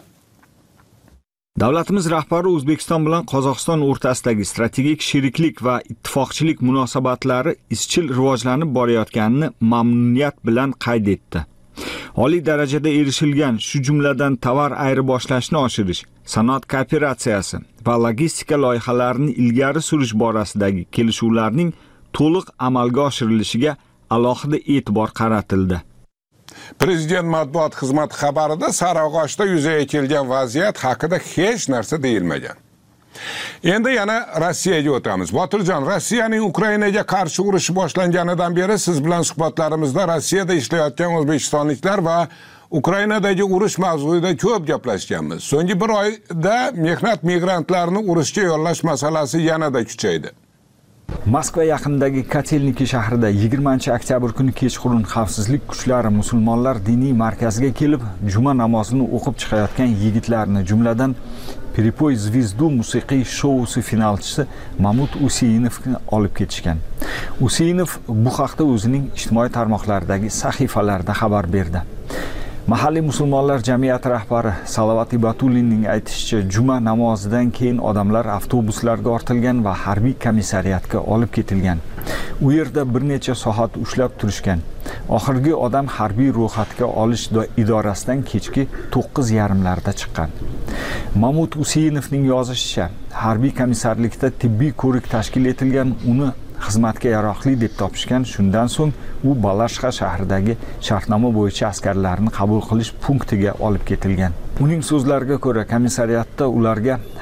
Davlatimiz rahbari O'zbekiston bilan Qozog'iston o'rtasidagi strategik sheriklik va ittifoqchilik munosabatlari izchil rivojlanib borayotganini mamnuniyat bilan qayd etdi. Oliy darajada erishilgan, shu jumladan tovar ayirboshlashni oshirish, sanoat kooperatsiyasi va logistika loyihalarini ilgari surish borasidagi kelishuvlarning to'liq amalga oshirilishiga alohida e'tibor qaratildi. Prezident matbuot xizmati xabarida Sarag'ochda yuzaga kelgan vaziyat haqida hech narsa deyilmagan. Endi yana Rossiyaga o'tamiz. Botirjon, Rossiyaning Ukrainaga qarshi urushi boshlanganidan beri siz bilan suhbatlarimizda Rossiyada ishlayotgan o'zbekistonliklar va Ukrainadagi urush mavzuida ko'p gaplashganmiz. So'nggi bir oyda mehnat migrantlarini urushga yo'llash masalasi yanada kuchaydi. Moskva yaqinidagi Kotelniki shahrida 20-oktyabr kuni kechqurun xavfsizlik kuchlari musulmonlar diniy markaziga kelib, juma namozini o'qib chiqayotgan yigitlarni, jumladan Peripoy Zvezdu musiqiy shousi finalchisi Mamut Useyinovni olib ketishgan. Useyinov bu haqda o'zining ijtimoiy tarmoqlardagi sahifalarida xabar berdi. Mahalliy musulmonlar jamiyati rahbari Salovat Ibatulinning aytishicha, juma namozidan keyin odamlar avtobuslarga ortilgan va harbiy komissariyatga olib ketilgan. U yerda bir necha soat ushlab turishgan. Oxirgi odam harbiy ro'yxatga olish idorasidan kechki 9:30larda chiqqan. Mamut Useyinovning yozishicha, harbiy komissarlikda tibbiy ko'rik tashkil etilgan, uni xizmatga yaroqli deb topishgan. Shundan so'ng u Balashqa shahridagi shartnoma bo'yicha askarlarni qabul qilish punktiga olib ketilgan. Uning so'zlariga ko'ra, komissariyatda ularga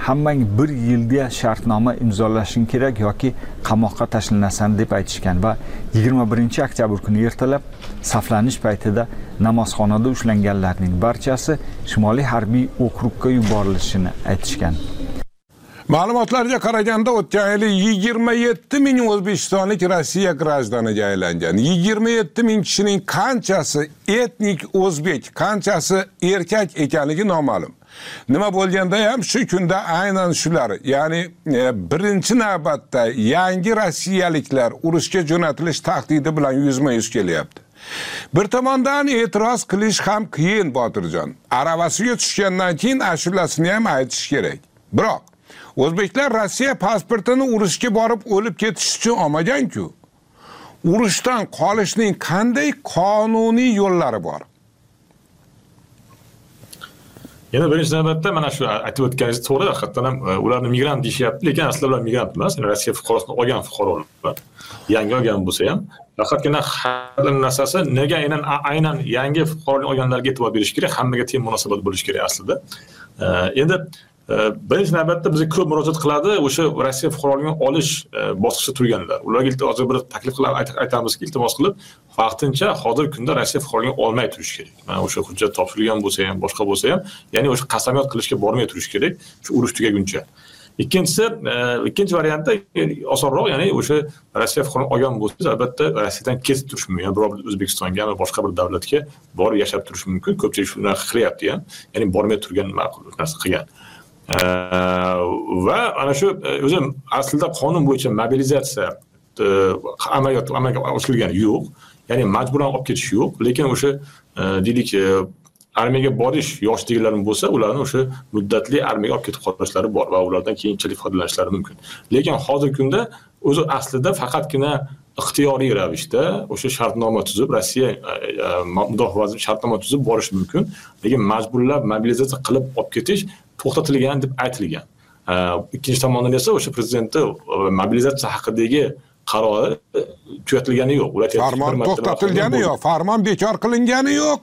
hammang 1 yilga shartnoma imzolashing kerak yoki qamoqqa tashlanasan deb aytishgan va 21-oktyabr kuni ertalab saflanish paytida namozxonada ushlanganlarning barchasi Shimoliy harbiy okrugga yuborilishini aytishgan. Ma'lumotlarga qaraganda o'tgan yili 27 ming o'zbekistonlik Rossiya grajdaniga aylangan. 27 ming kishining qanchasi etnik o'zbek, qanchasi erkak ekanligi noma'lum. Nima bo'lganda ham shu kunda aynan shular, ya'ni birinchi navbatda yangi rossiyaliklar urushga jo'natilish tahdidi bilan yuzma-yuz kelyapti. Bir tomondan e'tiroz qilish ham qiyin Botirjon. Aravasiga tushgandan keyin ashulasini ham aytish kerak. Biroq o'zbeklar Rossiya pasportini urushga borib o'lib ketish uchun olmagan-ku. Urushdan qolishning qanday qonuniy yo'llari bor? Yana birinchi navbatda mana shu aytib o'tganingiz to'g'ri, haqiqatan ham ularni migrant deyishyapti, lekin aslida ular migrant emas, Rossiya fuqarosini olgan fuqarolar. Yangi olgan bo'lsa ham, faqatgina har bir narsasi nega aynan yangi fuqaroni olganlarga e'tibor berish kerak, hammaga teng munosabat bo'lish kerak aslida. Endi birinchi navbatda bizga ko'p murojaat qiladi o'sha Rossiya fuqaroligini olish bosqichida turganlar. Ularga hozir bir taklif qilib aytamizki, iltimos qilib, vaqtincha hozirgi kunda Rossiya fuqaroligini olmay turish kerak. Mana o'sha hujjat topshirilgan bo'lsa ham, boshqa bo'lsa ham, ya'ni o'sha qasamyod qilishga bormay turish kerak, shu urush tugaguncha. Ikkinchi variantda osonroq, ya'ni o'sha Rossiya fuqaroligini olgan bo'lsangiz, albatta Rossiyadan ketib turish mumkin, ya'ni biror O'zbekistonga va boshqa bir davlatga borib yashab turish mumkin. Ko'pchilik shuni qilyapti ham, ya'ni bormay turgan ma'qul narsa qilgan. Va ana shu o'zim aslida qonun bo'yicha mobilizatsiya amalga oshirilgani yo'q, ya'ni majburan olib ketish yo'q, lekin o'sha deylik armiyaga borish yoshligilarim bo'lsa, ularni o'sha muddatli armiyaga olib ketib qolishlari bor va ulardan keyinchalik foydalanishlari mumkin. Lekin hozirgi kunda o'zi aslida faqatgina ixtiyoriy ravishda o'sha shartnoma tuzib, Rossiya mudofaa vaziri shartnoma tuzib borish mumkin, lekin majburlab mobilizatsiya qilib olib ketish to'xtatilgan deb aytilgan. Ikkinchi tomondan esa o'sha prezidentning mobilizatsiya haqidagi qarori tugatilgani yo'q. Farmon to'xtatilgani yo'q, farmon bekor qilingani yo'q,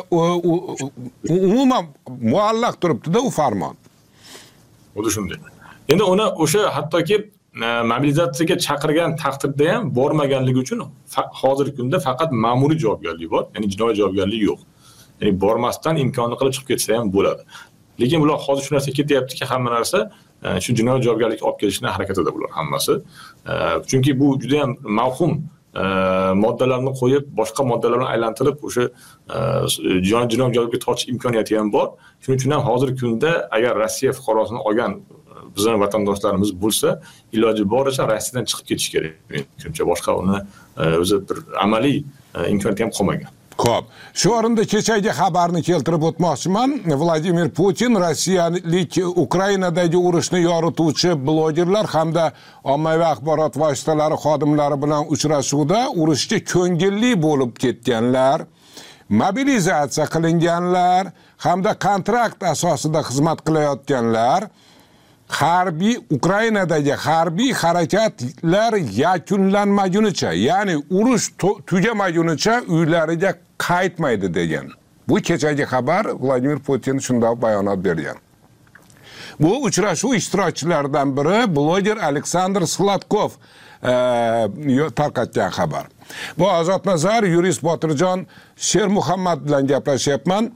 umuman muallaq turibdi-da u farmon. Xuddi shunday. Endi uni o'sha hattoki mobilizatsiyaga chaqirgan taqdirda ham bormaganligi uchun hozirgi kunda faqat ma'muriy javobgarlik bor, ya'ni jinoiy javobgarlik yo'q. Ya'ni bormasdan imkonni qilib chiqib ketsa ham bo'ladi. Lekin bular hozir shu narsa ketyaptiki, hamma narsa shu jinoiy javobgarlikka olib kelishning harakatida bular hammasi. Chunki bu juda ham mavhum moddalarni qo'yib, boshqa moddalarni aylantirib o'sha jinoiy javobgarlikka tortish imkoniyati ham bor. Shuning uchun ham hozirgi kunda agar Rossiya fuqarosini olgan bizning vatandoshlarimiz bo'lsa, iloji boricha Rossiyadan chiqib ketish kerak. Menimcha boshqa uni o'zi bir amaliy imkoniyati ham qolmagan. Xo'p, shu o'rinda kechagi xabarni keltirib o'tmoqchiman. Vladimir Putin rossiyalik Ukrainadagi urushni yorituvchi blogerlar hamda ommaviy axborot vositalari xodimlari bilan uchrashuvda urushga ko'ngilli bo'lib ketganlar, mobilizatsiya qilinganlar hamda kontrakt asosida xizmat qilayotganlar Ukrainadagi harbiy harakatlar yakunlanmagunicha, ya'ni urush tugamagunicha uylariga qaytmaydi degan. Bu kechagi xabar Vladimir Putin shunday bayonot bergan. Bu uchrashuv ishtirokchilaridan biri bloger Aleksandr Sladkov tarqatgan xabar. Bu Ozodnazar, yurist Botirjon Shermuhammad bilan gaplashyapman.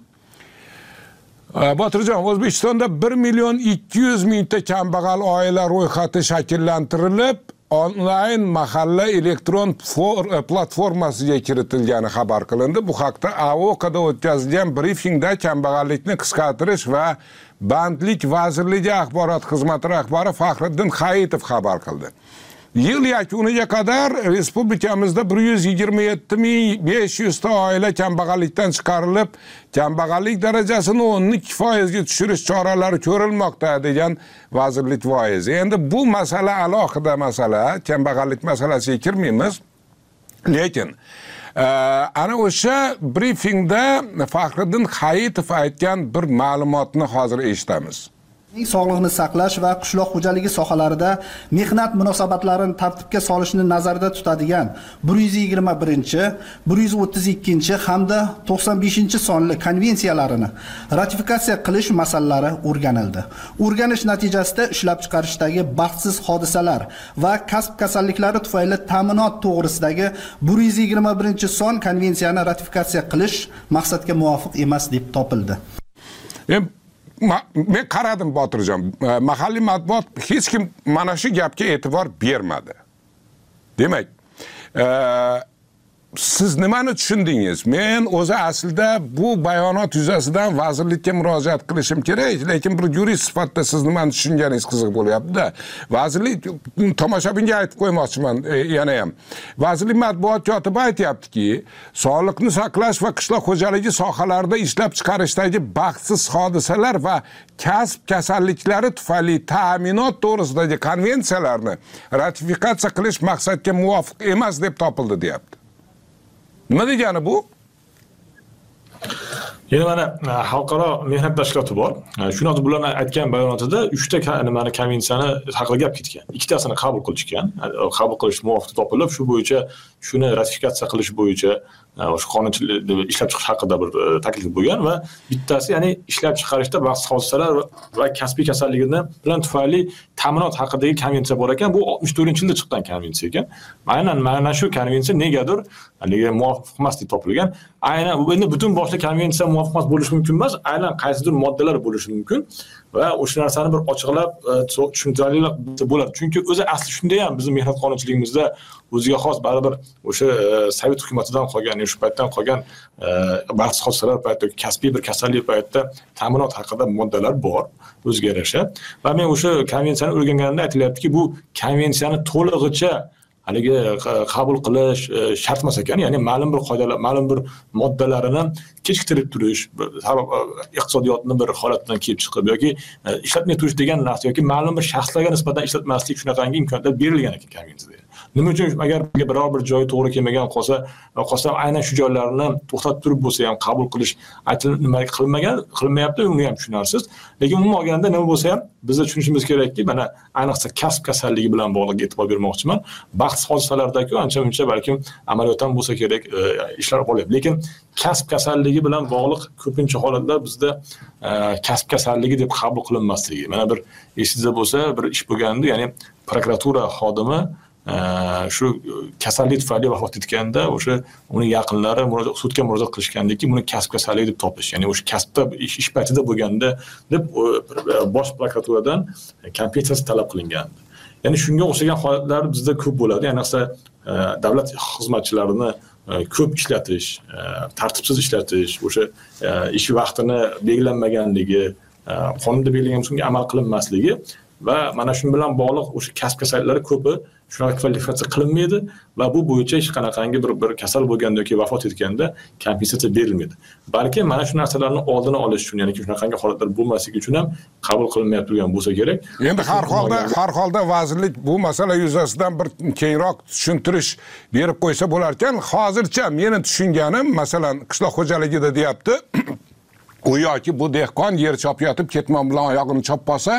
Botirjon, O'zbekistonda 1.200.000 ta kambag'al oila ro'yxati shakllantirilib, onlayn mahalla elektron platformasiga kiritilgani xabar qilindi. Bu haqda AOKda o'tkazilgan brifingda kambag'allikni qisqartirish va bandlik vazirligi axborot xizmati rahbari Faxriddin Hayitov xabar qildi. Yil yakuniga qadar respublikamizda 127.500 ta oila kambag'allikdan chiqarilib, kambag'allik darajasini 12% ga tushirish choralari ko'rilmoqda degan vazirlik voizi. Endi bu masala alohida masala, kambag'allik masalasiga kirmaymiz. Lekin ana o'sha brifingda Faxriddin Hayitov aytgan bir ma'lumotni hozir eshitamiz. Sog'liqni saqlash va qishloq xo'jaligi sohalarida mehnat munosabatlarini tartibga solishni nazarda tutadigan 121, 132 hamda 95 sonli konvensiyalarini ratifikatsiya qilish masalalari o'rganildi. O'rganish natijasida ishlab chiqarishdagi baxtsiz hodisalar va kasb kasalliklari tufayli ta'minot to'g'risidagi 121 son konvensiyani ratifikatsiya qilish maqsadga muvofiq emas deb topildi. Men qaradim Botirjon, mahalliy matbuot hech kim mana shu gapga e'tibor bermadi. Demak, siz nimani tushundingiz? Men o'zi aslida bu bayonot yuzasidan vazirlikka murojaat qilishim kerak, lekin bir yurist sifatida siz nimani tushunganingiz qiziq bo'lyapti-da. Vazirlik tomoshabinga aytib qo'ymoqchiman yana ham. Vazirlik matbuot kotibi aytayaptiki, sog'liqni saqlash va qishloq xo'jaligi sohalarida ishlab chiqarishdagi baxtsiz hodisalar va kasb kasalliklari tufayli ta'minot to'g'risidagi konvensiyalarni ratifikatsiya qilish maqsadga muvofiq emas deb topildi, deyapti. Nima degani bu? Yana mana xalqaro mehnat tashkiloti bor. Shuni bularni aytgan bayonotida 3 ta nimani konvensiyani haqida gap ketgan. 2 tasini qabul qilishgan. Qabul qilish muvofiq topilib, shu bo'yicha shuni ratifikatsiya qilish bo'yicha o'sha qonunchilik ishlab chiqish haqida bir taklif bo'lgan va bittasi ya'ni ishlab chiqarishda baxtsiz hodisalar va kasbiy kasalligini bilan tufayli ta'minot haqidagi konvensiya bor ekan. Bu 64-yilda chiqqan konvensiya ekan. Aynan mana shu konvensiya negadir haligi muvofiq emas deb topilgan. Aynan endi butun boshli konvensiya muvofiq emas bo'lishi mumkin emas. Aynan qaysidir moddalar bo'lishi mumkin va o'sha narsani bir ochiqlab tushuntiralik bo'ladi. Chunki o'zi asli shunday ham bizning mehnat qonunchiligimizda o'ziga xos baribir o'sha Sovet hukumatidan qolgan, shu paytdan qolgan baxtsiz hodisalar paytida, kasbiy bir kasallik paytida ta'minot haqida moddalar bor o'ziga yarasha. Va men o'sha konvensiyani o'rganganimda aytilyaptiki, bu konvensiyani to'lig'icha haligi qabul qilish shart emas ekan, ya'ni ma'lum bir qoidalar, ma'lum bir moddalarini kechiktirib turish, iqtisodiyotni bir holatdan kelib chiqib yoki ishlatmay turish degan narsa yoki ma'lum bir shaxslarga nisbatan ishlatmaslik shunaqangi imkoniyatlar berilgan ekan konvensiyada. Nima uchun agar biror bir joyi to'g'ri kelmagan qolsa aynan shu joylarni to'xtatib turib bo'lsa ham qabul qilish nima qilmayapti, uni ham tushunarsiz. Lekin umuman olganda nima bo'lsa ham biz tushunishimiz kerakki, mana ayniqsa kasb kasalligi bilan bog'liq e'tibor bermoqchiman. Baxtsiz hodisalardagi ancha-muncha balkim amaliyotdan bo'lsa kerak ishlar bo'lyapti. Lekin kasb kasalligi bilan bog'liq ko'pincha holatlar bizda kasb kasalligi deb qabul qilinmasligi. Mana bir esingizda bo'lsa, bir ish bo'lganda, ya'ni prokuratura xodimi shu kasallik tufayli vafot etganda o'sha uni yaqinlari sudga murojaat qilishgandiki, buni kasb kasalligi deb topish, ya'ni o'sha kasbda ish paytida bo'lganda deb bosh prokuraturadan kompensatsiya talab qilingandi. Ya'ni shunga o'xshagan holatlar bizda ko'p bo'ladi. Ayniqsa davlat xizmatchilarini ko'p ishlatish, tartibsiz ishlatish, o'sha ish vaqtini belgilanmaganligi, qonunda belgilangan usulga amal qilinmasligi va mana shu bilan bog'liq o'sha kasb kasalliklari ko'pi shunaqa kvalifikatsiya qilinmaydi va bu bo'yicha hech qanaqangi bir kasal bo'lganda yoki vafot etganda kompensatsiya berilmaydi. Balki mana shu narsalarni oldini olish uchun, ya'ni shunaqa holatlar bo'lmasligi uchun ham qabul qilinmay turgan bo'lsa kerak. Endi har holda vazirlik bu masala yuzasidan bir kengroq tushuntirish berib qo'ysa bo'lar ekan. Hozircha meni tushunganim, masalan, qishloq xo'jaligida deyapti, u yoki bu dehqon yer chopyotib ketmon bilan oyog'ini chopib olsa,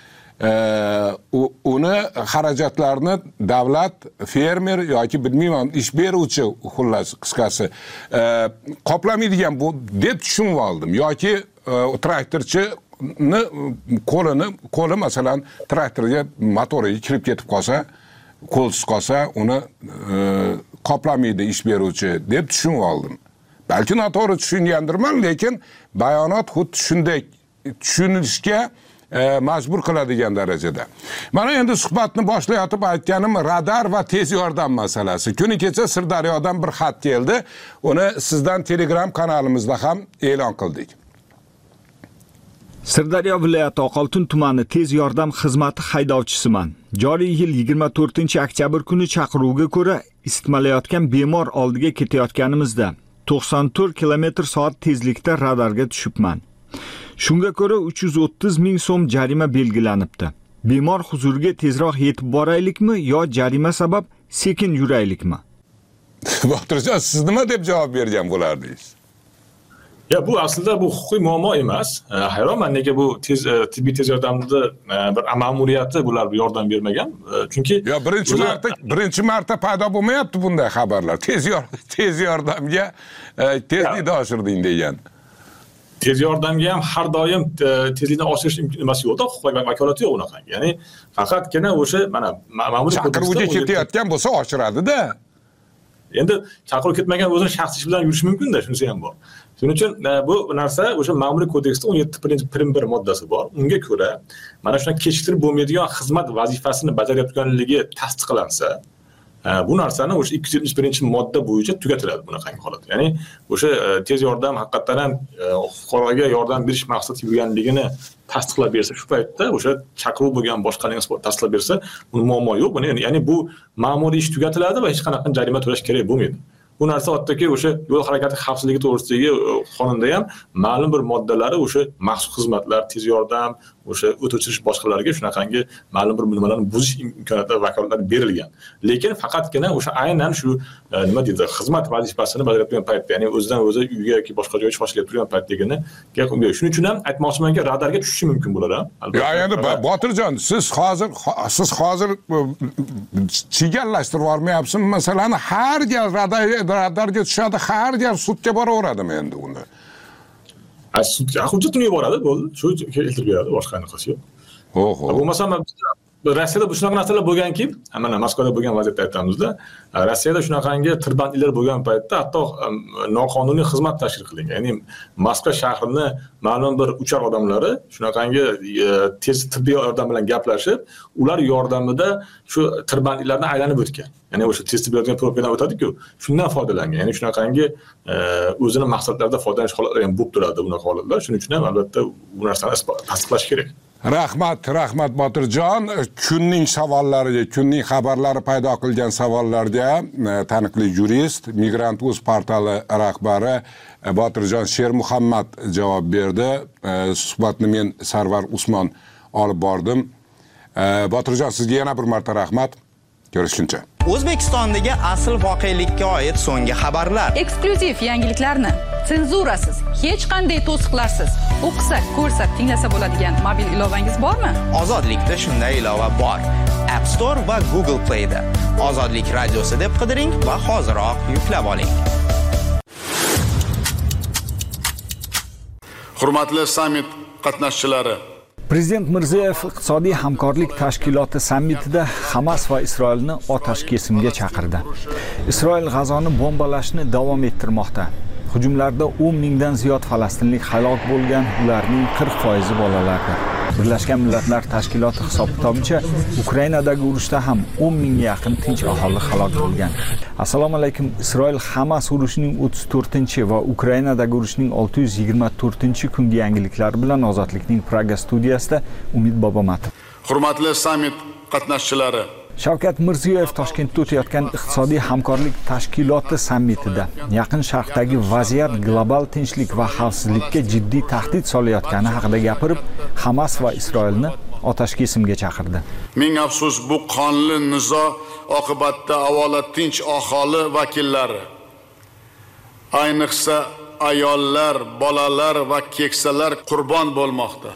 uni xarajatlarni davlat, fermer yoki bilmayman ish beruvchi, xullas qisqasi qoplamaydigan bu deb tushunib oldim. Yoki traktorchini qo'li masalan traktorga motoriga kirib ketib qolsa, qo'lsiz qolsa, uni qoplamaydi ish beruvchi deb tushunib oldim. Balki noto'g'ri tushungandirman, lekin bayonot xuddi shunday tushunishga majbur qiladigan darajada. Mana endi suhbatni boshlayotib aytganim radar va tez yordam masalasi. Kuni kecha Sirdaryodan bir xat keldi. Uni sizdan Telegram kanalimizda ham e'lon qildik. Sirdaryo viloyati Oqoltin tumani tez yordam xizmati haydovchisiman. Joriy yil 24-oktyabr kuni chaqiruvga ko'ra isitmalayotgan bemor oldiga ketayotganimizda 94 km/soat tezlikda radarga tushibman. Shunga ko'ra 330 ming so'm jarima belgilanibdi. Bemor huzuriga tezroq yetib boraylikmi yo jarima sabab sekin yuraylikmi? Botirjon, siz nima deb javob bergan bo'lardingiz? Ya bu aslida bu huquqiy muammo emas. Hayronman nega bu tibbiy tez yordamda bir ma'muriyati bular yordam bermagan. Chunki yo birinchi marta paydo bo'lmayapti bunday xabarlar. Tez yordamga tezlikni oshirding degan. Tez yordamga ham har doim tezlikni oshirish imkoniyati yo'q, huquqiy vakolati yo'q unaqa. Ya'ni faqatgina o'sha mana ma'muriy chaqiruvga ketayotgan bo'lsa oshiradi-da. Endi chaqirib ketmagan o'zini shaxsiy ish bilan yurishi mumkin-da, shunisi ham bor. Shuning uchun bu narsa o'sha ma'muriy kodeksda 17.1 moddasi bor. Unga ko'ra mana shunday kechiktirib bo'lmaydigan xizmat vazifasini bajarayotganligi tasdiqlansa, bu narsani o'sha 271-modda bo'yicha tugatiladi bunaqangi holat. Ya'ni o'sha tez yordam haqiqatan ham fuqaroga yordam berish maqsadida yurganligini tasdiqlab bersa, shu paytda o'sha chaqiruv bo'lgan boshqalarning tasdiqlab bersa, uni muammo yo'q. Ya'ni bu ma'muriy ish tugatiladi va hech qanaqa jarima to'lash kerak bo'lmaydi. Bu narsa hattoki o'sha yo'l harakati xavfsizligi to'g'risidagi qonunda ham ma'lum bir moddalari o'sha maxsus xizmatlar, tez yordam, o'sha o't o'chirish boshqalarga shunaqangi ma'lum bir nimalarni buzish imkoniyati va vakolatlari berilgan. Lekin faqatgina o'sha aynan shu nima deydi, xizmat vazifasini bajarayotgan paytda, ya'ni o'zidan o'zi uyga yoki boshqa joyga chiqib turgan paytdagina gap unga. Shuning uchun ham aytmoqchimanki, radarga tushishi mumkin bo'ladi. Endi Botirjon, siz hozir chigallashtirib yormayapsizmi? Masalan, har gal radarga tushadi, har gal sudga boraveradimi endi unda? Sudga hujjatini yuboradi, bo'ldi. Shu keltirib beradi, boshqa anaqasi yo'q. Bo'lmasa Rossiyada bu shunaqa narsalar bo'lganki, mana Moskvada bo'lgan vaziyatda aytamizda, Rossiyada shunaqangi tirbandliklar bo'lgan paytda hatto noqonuniy xizmat tashkil qilingan. Ya'ni Moskva shahrini ma'lum bir uchar odamlari shunaqangi tez tibbiy yordam bilan gaplashib, ular yordamida shu tirbandliklarni aylanib o'tgan. Ya'ni o'sha tez tibbiy yordam propiyadan o'tadi-ku, shundan foydalangan. Ya'ni shunaqangi o'zini maqsadlarida foydalanish holatlari ham bo'lib turadi bunaqa holatlar. Shuning uchun ham albatta bu narsani tasdiqlash kerak. Rahmat Botirjon, kunning savollariga, kunning xabarlari paydo qilgan savollarga taniqli jurist, Migrant.uz portali rahbari Botirjon Shermuhammad javob berdi. Suhbatni men Sarvar Usmon olib bordim. Botirjon, sizga yana bir marta rahmat. Ko'rishguncha. O'zbekistondagi asl voqelikka oid so'nggi xabarlar, eksklyuziv yangiliklarni senzurasiz, hech qanday to'siqlarsiz o'qisak, ko'rsak, tinglasa bo'ladigan mobil ilovangiz bormi? Ozodlikda shunday ilova bor. App Store va Google Play da. Ozodlik radiosi deb qidiring va hoziroq yuklab oling. Hurmatli sammit qatnashchilari, Prezident Mirziyoyev iqtisodiy hamkorlik tashkiloti sammitida Hamas va Isroilni otash kesimga chaqirdi. Isroil G'azoni bombalashni davom ettirmoqda. Hujumlarda 10 mingdan ziyod falastinlik halok bo'lgan, ularning 40% bolalardir. Birlashgan Millatlar Tashkiloti hisob-kitobicha Ukrainadagi urushda ham 10 mingga yaqin tinch aholi halok bo'lgan. Assalomu alaykum. Isroil Hamas urushining 34-chi va Ukrainadagi urushning 624-chi kungi yangiliklari bilan Ozodlikning Praga studiyasida Umid Bobomatov. Hurmatli sammit qatnashchilari, Shavkat Mirziyoyev Toshkentda o'tayotgan iqtisodiy hamkorlik tashkiloti sammitida Yaqin Sharqdagi vaziyat global tinchlik va xavfsizlikka jiddiy tahdid solayotgani haqida gapirib, Hamas va Isroilni otash kesimga chaqirdi. Ming afsus, bu qonli nizo oqibatida avvalo tinch aholi vakillari, ayniqsa ayollar, bolalar va keksalar qurbon bo'lmoqda.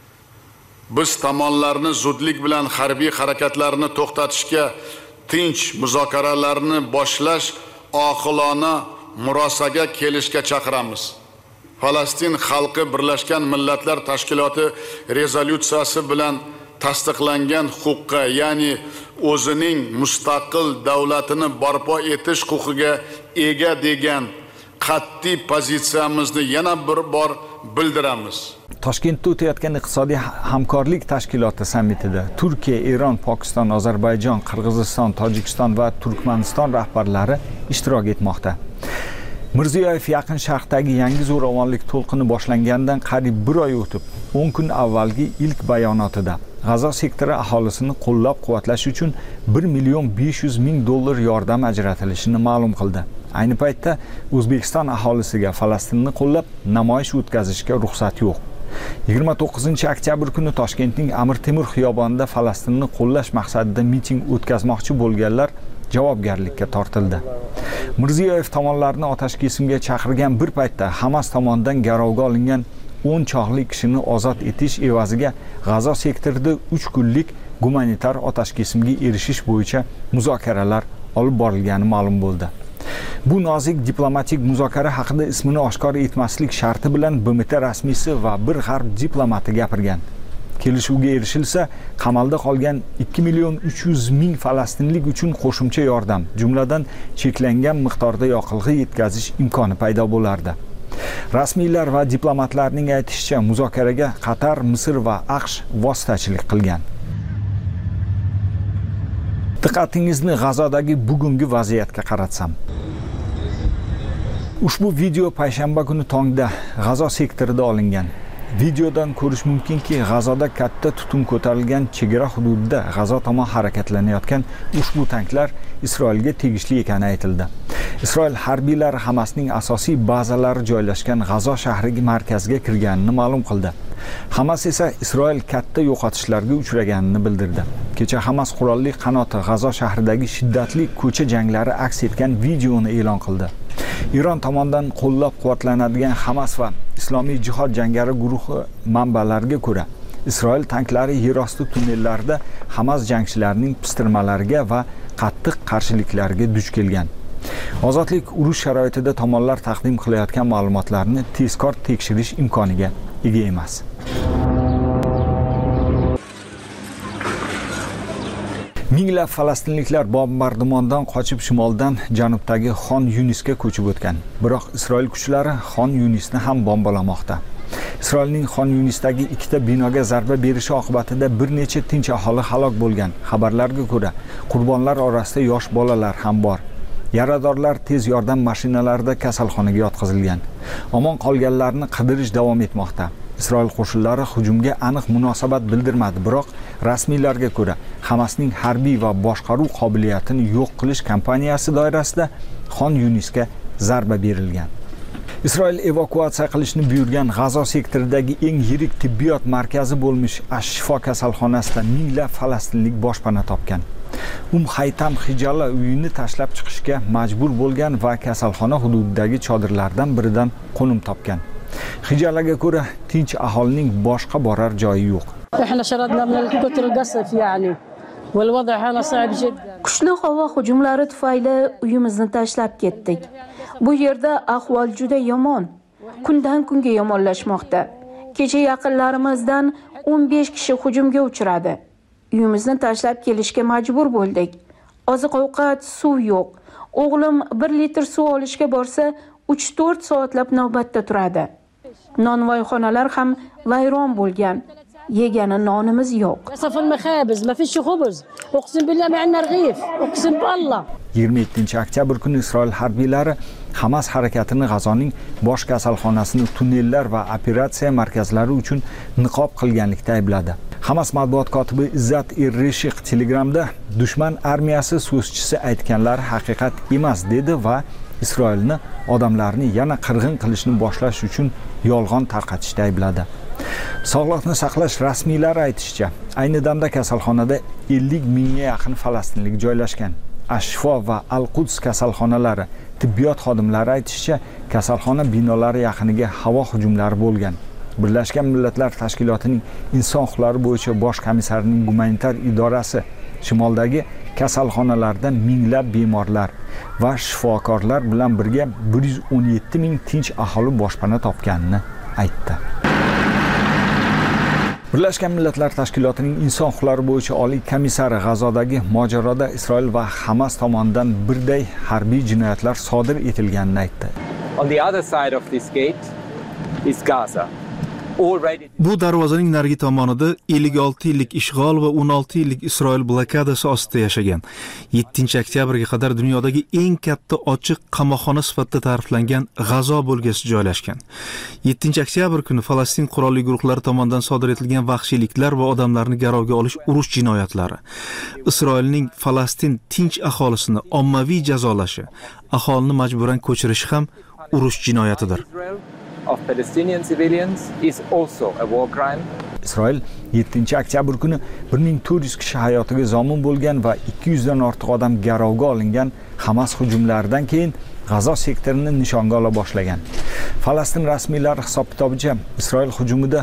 Biz tomonlarni zudlik bilan harbiy harakatlarni to'xtatishga, tinch muzokaralarni boshlash, oqilona murosaga kelishga chaqiramiz. Falastin xalqi Birlashgan Millatlar Tashkiloti rezolyutsiyasi bilan tasdiqlangan huquqqa, ya'ni o'zining mustaqil davlatini barpo etish huquqiga ega degan qat'iy pozitsiyamizni yana bir bor bildiramiz. Toshkentda o'tayotgan iqtisodiy hamkorlik tashkiloti sammitida Turkiya, Eron, Pokiston, Ozarbayjon, Qirg'iziston, Tojikiston va Turkmaniston rahbarlari ishtirok etmoqda. Mirziyoyev Yaqin Sharqdagi yangi zo'ravonlik to'lqini boshlangandan qariyb 1 oy o'tib, 10 kun avvalgi ilk bayonotida G'azo sektori aholisini qo'llab-quvvatlash uchun $1,500,000 yordam ajratilishini ma'lum qildi. Ayni paytda O'zbekiston aholisiga Falastinni qo'llab namoyish o'tkazishga ruxsat yo'q. 29-oktyabr kuni Toshkentning Amir Temur xiyobonida Falastinni qo'llash maqsadida miting o'tkazmoqchi bo'lganlar javobgarlikka tortildi. Mirziyoyev tomonlarni otashkesimga chaqirgan bir paytda Hamas tomonidan garovga olingan 10 choqli kishini ozod etish evaziga G'azo sektorida 3 kunlik gumanitar otashkesimga erishish bo'yicha muzokaralar olib borilgani ma'lum bo'ldi. Bu nozik diplomatik muzokara haqida ismini oshkor etmaslik sharti bilan BMT rasmiysi va bir g'arb diplomati gapirgan. Kelishuvga erishilsa, qamalda qolgan 2.300.000 falastinlik uchun qo'shimcha yordam, jumladan cheklangan miqdorda yoqilg'i yetkazish imkoni paydo bo'lardi. Rasmiylar va diplomatlarning aytishicha, muzokaraga Qatar, Misr va AQSh vositachilik qilgan. Diqqatingizni G'azodagi bugungi vaziyatga qaratsam. Ushbu video payshanba kuni tongda G'azo sektorida olingan. Videodan ko'rish mumkinki, G'azoda katta tutun ko'tarilgan chegara hududida G'azo tomon harakatlanayotgan ushbu tanklar Isroilga tegishli ekani aytildi. Isroil harbiylari Hamasning asosiy bazalari joylashgan G'azo shahriga markaziga kirganini ma'lum qildi. Hamas esa Isroil katta yo'qotishlarga uchraganini bildirdi. Kecha Hamas qurolli qanoti G'azo shahridagi shiddatli ko'cha janglari aks etgan videoni e'lon qildi. Iron tomonidan qo'llab-quvvatlanadigan Hamas va Islomiy jihod jangari guruhi manbalariga ko'ra, Isroil tanklari yerosti tunnellarida Hamas jangchilarining pistirmalariga va qattiq qarshiliklarga duch kelgan. Ozodlik urush sharoitida tomonlar taqdim qilayotgan ma'lumotlarni tezkor tekshirish imkoniga ega emas. Minglab falastinliklar bombardimondan qochib shimoldan janubdagi Xon Yunisga ko'chib o'tgan. Biroq Isroil kuchlari Xon Yunisni ham bombalamoqda. Isroilning Xon Yunisdagi ikkita binoga zarba berishi oqibatida bir necha tinch aholi halok bo'lgan. Xabarlarga ko'ra, qurbonlar orasida yosh bolalar ham bor. Yaradorlar tez yordam mashinalarida kasalxonaga yotqizilgan. Omon qolganlarni qidirish davom etmoqda. Isroil qo'shinlari hujumga aniq munosabat bildirmadi, biroq rasmiylarga ko'ra, Hamasning harbiy va boshqaruv qobiliyatini yo'q qilish kampaniyasi doirasida Xon Yunisga zarba berilgan. Isroil evakuatsiya qilishni buyurgan G'azo sektoridagi eng yirik tibbiyot markazi bo'lmish Ash-Shifo kasalxonasida minglab falastinlik boshpana topgan. Haytam Hijala uyini tashlab chiqishga majbur bo'lgan va kasalxona hududidagi chodirlardan biridan qo'nim topgan. Hijalaga ko'ra, tinch aholining boshqa borar joyi yo'q. Kuchli havo hujumlari tufayli uyimizni tashlab ketdik. Bu yerda ahvol juda yomon. Kundan kunga yomonlashmoqda. Kecha yaqinlarimizdan 15 kishi hujumga uchradi. Uyimizni tashlab kelishga majbur bo'ldik. Oziq-ovqat, suv yo'q. O'g'lim 1 litr suv olishga borsa, 3-4 soatlab navbatda turadi. Nonvoyxonalar ham vayron bo'lgan. Yegani nonimiz yo'q. 27-oktyabr kuni Isroil harbiylari Hamas harakatini G'azoning bosh kasalxonasini tunnellar va operatsiya markazlari uchun niqob qilganlikda aybladi. Hamas matbuot kotibi Izzat Irrishiq Telegramda dushman armiyasi so'zchisi aytganlari haqiqat emas dedi va Isroilni odamlarni yana qirg'in qilishni boshlash uchun yolg'on tarqatishda aybladi. Sog'liqni saqlash rasmiylari aytishicha, ayni damda kasalxonada 50 mingga yaqin falastinlik joylashgan. Ash-Shifo va Al-Quds kasalxonalari tibbiyot xodimlari aytishicha, kasalxona binolari yaqiniga havo hujumlari bo'lgan. Birlashgan Millatlar Tashkilotining inson huquqlari bo'yicha bosh komissarining gumanitar idorasi shimoldagi kasalxonalarda minglab bemorlar va shifokorlar bilan birga 117 ming tinch aholi boshpana topganini aytdi. Birlashgan Millatlar Tashkilotining inson huquqlari bo'yicha oliy komissari G'azodagi mojaroda Isroil va Hamas tomonidan birday harbiy jinoyatlar sodir etilganini aytdi. On the other side of this gate is Gaza. Bu darvozaning narigi tomonida 56 yillik ishg'ol va 16 yillik Isroil blokadasi ostida yashagan. 7-oktyabrga qadar dunyodagi eng katta ochiq qamoqxona sifatida ta'riflangan G'azo bo'lgasi joylashgan. 7-oktyabr kuni Falastin qurolli guruhlari tomonidan sodir etilgan vahshiyliklar va odamlarni garovga olish urush jinoyatlari, Isroilning Falastin tinch aholisini ommaviy jazolashi, aholini majburan ko'chirishi ham urush jinoyatidir. Of Palestinian civilians is also a war crime. Isroil 7-oktyabr kuni 1400 kishi hayotiga zomin bo'lgan va 200 dan ortiq odam garovga olingan Hamas hujumlaridan keyin G'azo sektorini nishonga ola boshlagan. Falastin rasmiylari hisob-kitobicha Isroil hujumida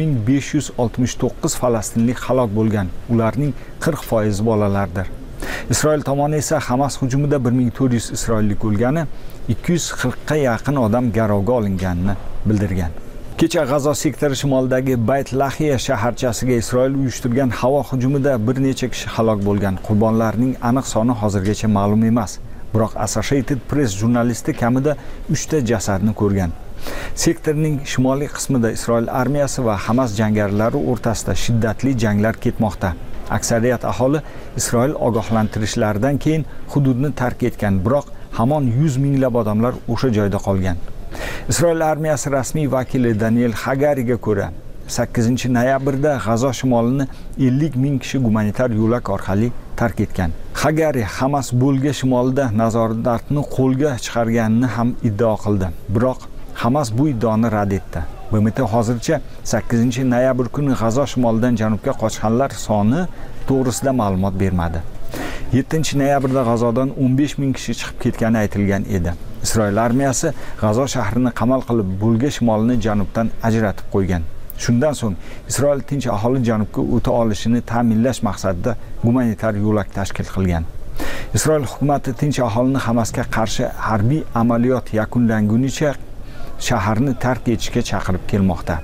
10.569 falastinlik halok bo'lgan. Ularning 40% bolalardir. Isroil tomoni esa Hamas hujumida 1400 isroillik o'lgani, 240 ga yaqin odam garovga olinganini bildirgan. Kecha G'azo sektori shimolidagi Bayt Lahiya shaharchasiga Isroil uyushtirgan havo hujumida bir necha kishi halok bo'lgan. Qurbonlarning aniq soni hozirgacha ma'lum emas. Biroq Associated Press jurnalisti kamida 3 ta jasadni ko'rgan. Sektorning shimoliy qismida Isroil armiyasi va Hamas jangarilari o'rtasida shiddatli janglar ketmoqda. Aksariyat aholi Isroil ogohlantirishlaridan keyin hududni tark etgan, biroq hamon 100 minglab odamlar o'sha joyda qolgan. Isroil armiyasi rasmiy vakili Daniel Hagariga ko'ra, 8-noyabrda G'azo shimolini 50 ming kishi gumanitar yo'lak orqali tark etgan. Hagari Hamas bo'lga shimolida nazoratni qo'lga chiqarganini ham iddao qildi. Biroq Hamas bu iddaoni rad etdi. BMT hozircha 8-noyabr kuni G'azo shimolidan janubga qochganlar soni to'g'risida ma'lumot bermadi. 7-noyabrda G'azodan 15 ming kishi chiqib ketgani aytilgan edi. Isroil armiyasi G'azo shahrini qamal qilib, bo'lga shimolini janubdan ajratib qo'ygan. Shundan so'ng Isroil tinch aholi janubga o'ta olishini ta'minlash maqsadida gumanitar yo'lak tashkil qilgan. Isroil hukumati tinch aholini Hamasga qarshi harbiy amaliyot yakunlangunicha shaharni tark etishga chaqirib kelmoqda.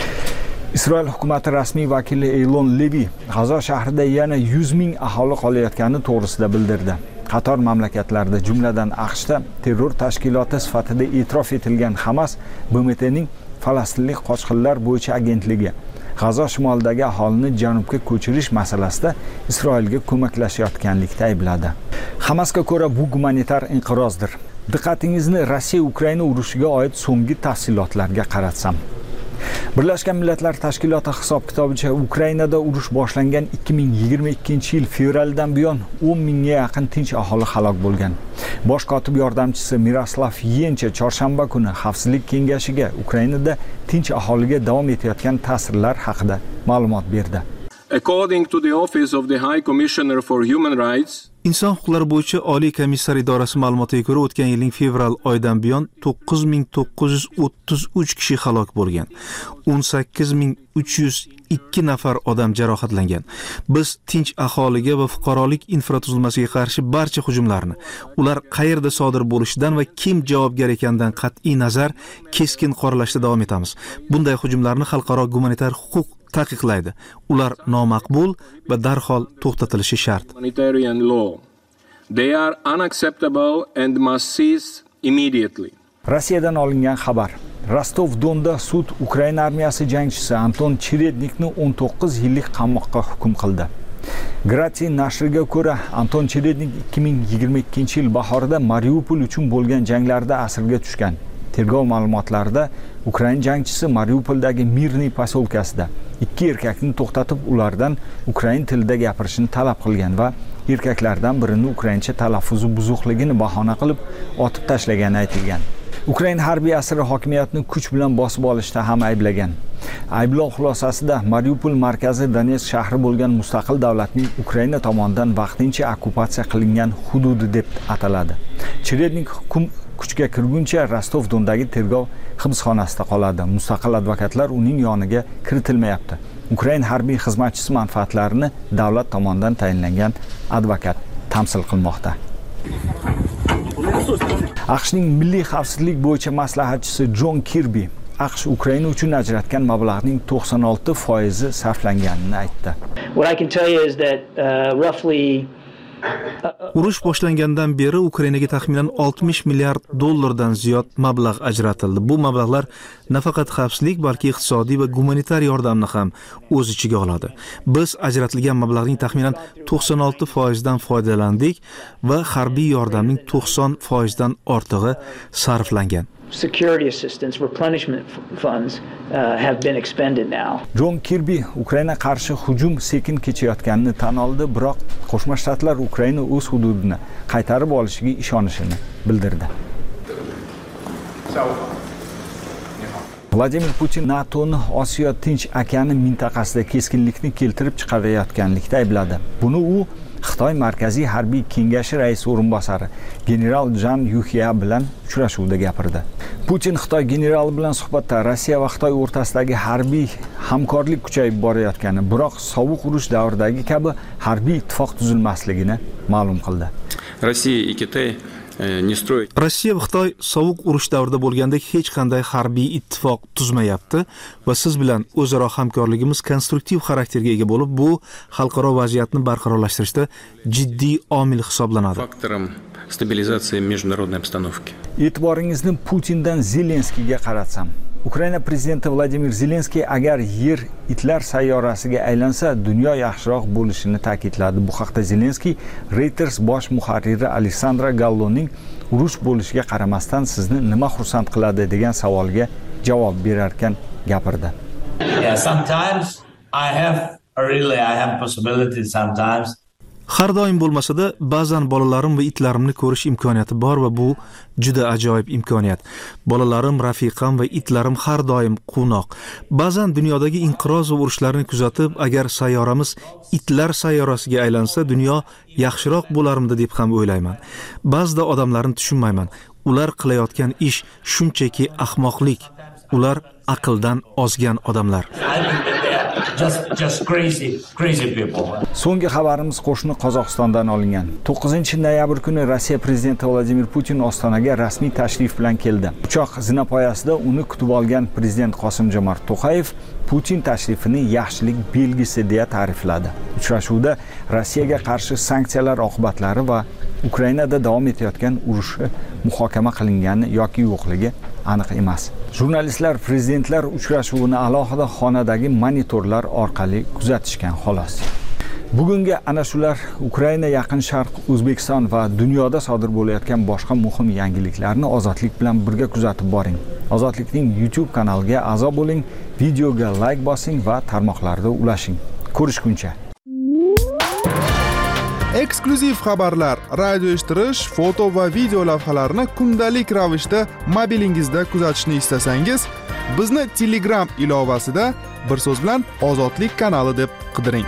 Isroil hukumati rasmiy vakili Eylon Levi G'azo shahrida yana 100 ming aholi qolayotgani to'g'risida bildirdi. Qator mamlakatlarda, jumladan AQShda terror tashkiloti sifatida e'tirof etilgan Hamas BMTning Falastinlik qochqinlar bo'yicha agentligi G'azo shimolidagi aholini janubga ko'chirish masalasida Isroilga ko'maklashayotganlikda aybladi. Hamasga ko'ra bu gumanitar inqirozdir. Diqqatingizni Rossiya-Ukraina urushiga oid so'nggi tafsilotlarga qaratsam. Birlashgan Millatlar Tashkiloti hisob-kitobicha Ukrainada urush boshlangan 2022-yil fevraldan buyon 10 mingga yaqin tinch aholi halok bo'lgan. Bosh kotib yordamchisi Miroslav Yencha chorshanba kuni Xavfsizlik kengashiga Ukrainada tinch aholiga davom etayotgan ta'sirlar haqida ma'lumot berdi. According to the Office of the High Commissioner for Human Rights, Inson huquqlari bo'yicha Oliy komissar idorasi ma'lumotiga ko'ra, o'tgan yilning fevral oyidan buyon 9933 kishi halok bo'lgan. 18302 nafar odam jarohatlangan. Biz tinch aholiga va fuqarolik infratuzilmasiga qarshi barcha hujumlarni, ular qayerda sodir bo'lishidan va kim javobgar ekanidan qat'iy nazar keskin qoralashda davom etamiz. Bunday hujumlarni xalqaro gumanitar huquq taqiqlaydi. Ular nomaqbul va darhol to'xtatilishi shart. They are unacceptable and must cease immediately. Rossiyadan olingan xabar. Rostov-Donda sud Ukraina armiyasi jangchisi Anton Cherednikni 19 yillik qamoqqa hukm qildi. Grati nashriga ko'ra, Anton Cherednik 2022-yil bahorida Mariupol uchun bo'lgan janglarda asirga tushgan. Tergov ma'lumotlarida Ukraina jangchisi Mariupoldagi Mirniy poselkasida 2 erkakni to'xtatib, ulardan ukrain tilida gapirishni talab qilgan va erkaklardan birini ukraincha talaffuzi buzuqligini bahona qilib otib tashlagani aytilgan. Ukraina harbiy asiri hokimiyatni kuch bilan bosib olishda ham ayblagan. Ayblov xulosasida Mariupol markazi Donetsk shahri bo'lgan mustaqil davlatning Ukraina tomonidan vaqtincha okkupatsiya qilingan hududi deb ataladi. Cherednik hukm kuchga kirguncha Rostov-Dondagi tergov hibsxonasida qoladi. Mustaqil advokatlar uning yoniga kiritilmayapti. Ukraina harbiy xizmatchisi manfaatlarini davlat tomonidan tayinlangan advokat tamsil qilmoqda. AQShning milliy xavfsizlik bo'yicha maslahatchisi Jon Kirbi AQSh Ukraina uchun ajratgan mablag'ning 96% sarflanganini aytdi. What I can tell you is that roughly Urush boshlangandan beri Ukrainaga taxminan 60 milliard dollardan ziyod mablag' ajratildi. Bu mablag'lar nafaqat xavfsizlik, balki iqtisodiy va gumanitar yordamni ham o'z ichiga oladi. Biz ajratilgan mablag'ning taxminan 96% dan foydalandik va harbiy yordamning 90% dan ortig'i sarflangan. Security assistance replenishment funds have been expended now. Jon Kirbi Ukraina qarshi hujum sekin kechayotganini tan oldi, biroq Qo'shma Shtatlar Ukraina o'z hududini qaytarib olishiga ishonishini bildirdi. Vladimir Putin NATOni Osiyo Tinch okeani mintaqasida keskinlikni keltirib chiqarayotganlikda aybladi. Buni u Xitoy Markaziy harbiy kengashi raisi o'rinbosari general Jan Yuxia bilan uchrashuvda gapirdi. Putin Xitoy generali bilan suhbatda Rossiya va Xitoy o'rtasidagi harbiy hamkorlik kuchayib borayotgani, biroq sovuq urush davridagi kabi harbiy ittifoq tuzilmasligini ma'lum qildi. Rossiya va Xitoy sovuq urush davrida bo'lgandek hech qanday harbiy ittifoq tuzmayapti va siz bilan o'zaro hamkorligimiz konstruktiv xarakterga ega bo'lib, bu xalqaro vaziyatni barqarorlashtirishda jiddiy omil hisoblanadi. E'tiboringizni Putindan Zelenskiyga qaratsam. Ukraina prezidenti Vladimir Zelenskiy agar yer itlar sayyorasiga aylansa, dunyo yaxshiroq bo'lishini ta'kidladi. Bu haqda Zelenskiy Reuters bosh muharriri Alexandra Galloning urush bo'lishiga qaramasdan sizni nima xursand qiladi degan savolga javob berarkan gapirdi. Har doim bo'lmasa-da, ba'zan bolalarim va itlarimni ko'rish imkoniyati bor va bu juda ajoyib imkoniyat. Bolalarim, rafiqam va itlarim har doim quvnoq. Ba'zan dunyodagi inqiroz va urushlarni kuzatib, agar sayyoramiz itlar sayyorasiga aylansa, dunyo yaxshiroq bo'larmidi deb ham o'ylayman. Ba'zida odamlarni tushunmayman. Ular qilayotgan ish shunchaki ahmoqlik. Ular aqldan ozgan odamlar. Just crazy people. So'nggi xabarimiz qo'shni Qozog'istondan olingan. 9-noyabr kuni Rossiya prezidenti Vladimir Putin Ostonaga rasmiy tashrif bilan keldi. Uchoq zinapoyasida uni kutib olgan prezident Qosim-Jomart To'qayev Putin tashrifini yaxshilik belgisi deya ta'rifladi. Uchrashuvda Rossiyaga qarshi sanksiyalar oqibatlari va Ukrainada davom etayotgan urushi muhokama qilingani yoki yo'qligi aniq emas. Jurnalistlar prezidentlar uchrashuvini alohida xonadagi monitorlar orqali kuzatishgan xolos. Bugungi ana shular Ukraina, Yaqin Sharq, O'zbekiston va dunyoda sodir bo'layotgan boshqa muhim yangiliklarni Ozodlik bilan birga kuzatib boring. Ozodlikning YouTube kanaliga a'zo bo'ling, videoga like bosing va tarmoqlarda ulashing. Ko'rishguncha. Eksklyuziv xabarlar, radio eshittirish, foto va video lavhalarni kundalik ravishda mobilingizda kuzatishni istasangiz, bizni Telegram ilovasida bir so'z bilan Ozodlik kanali deb qidiring.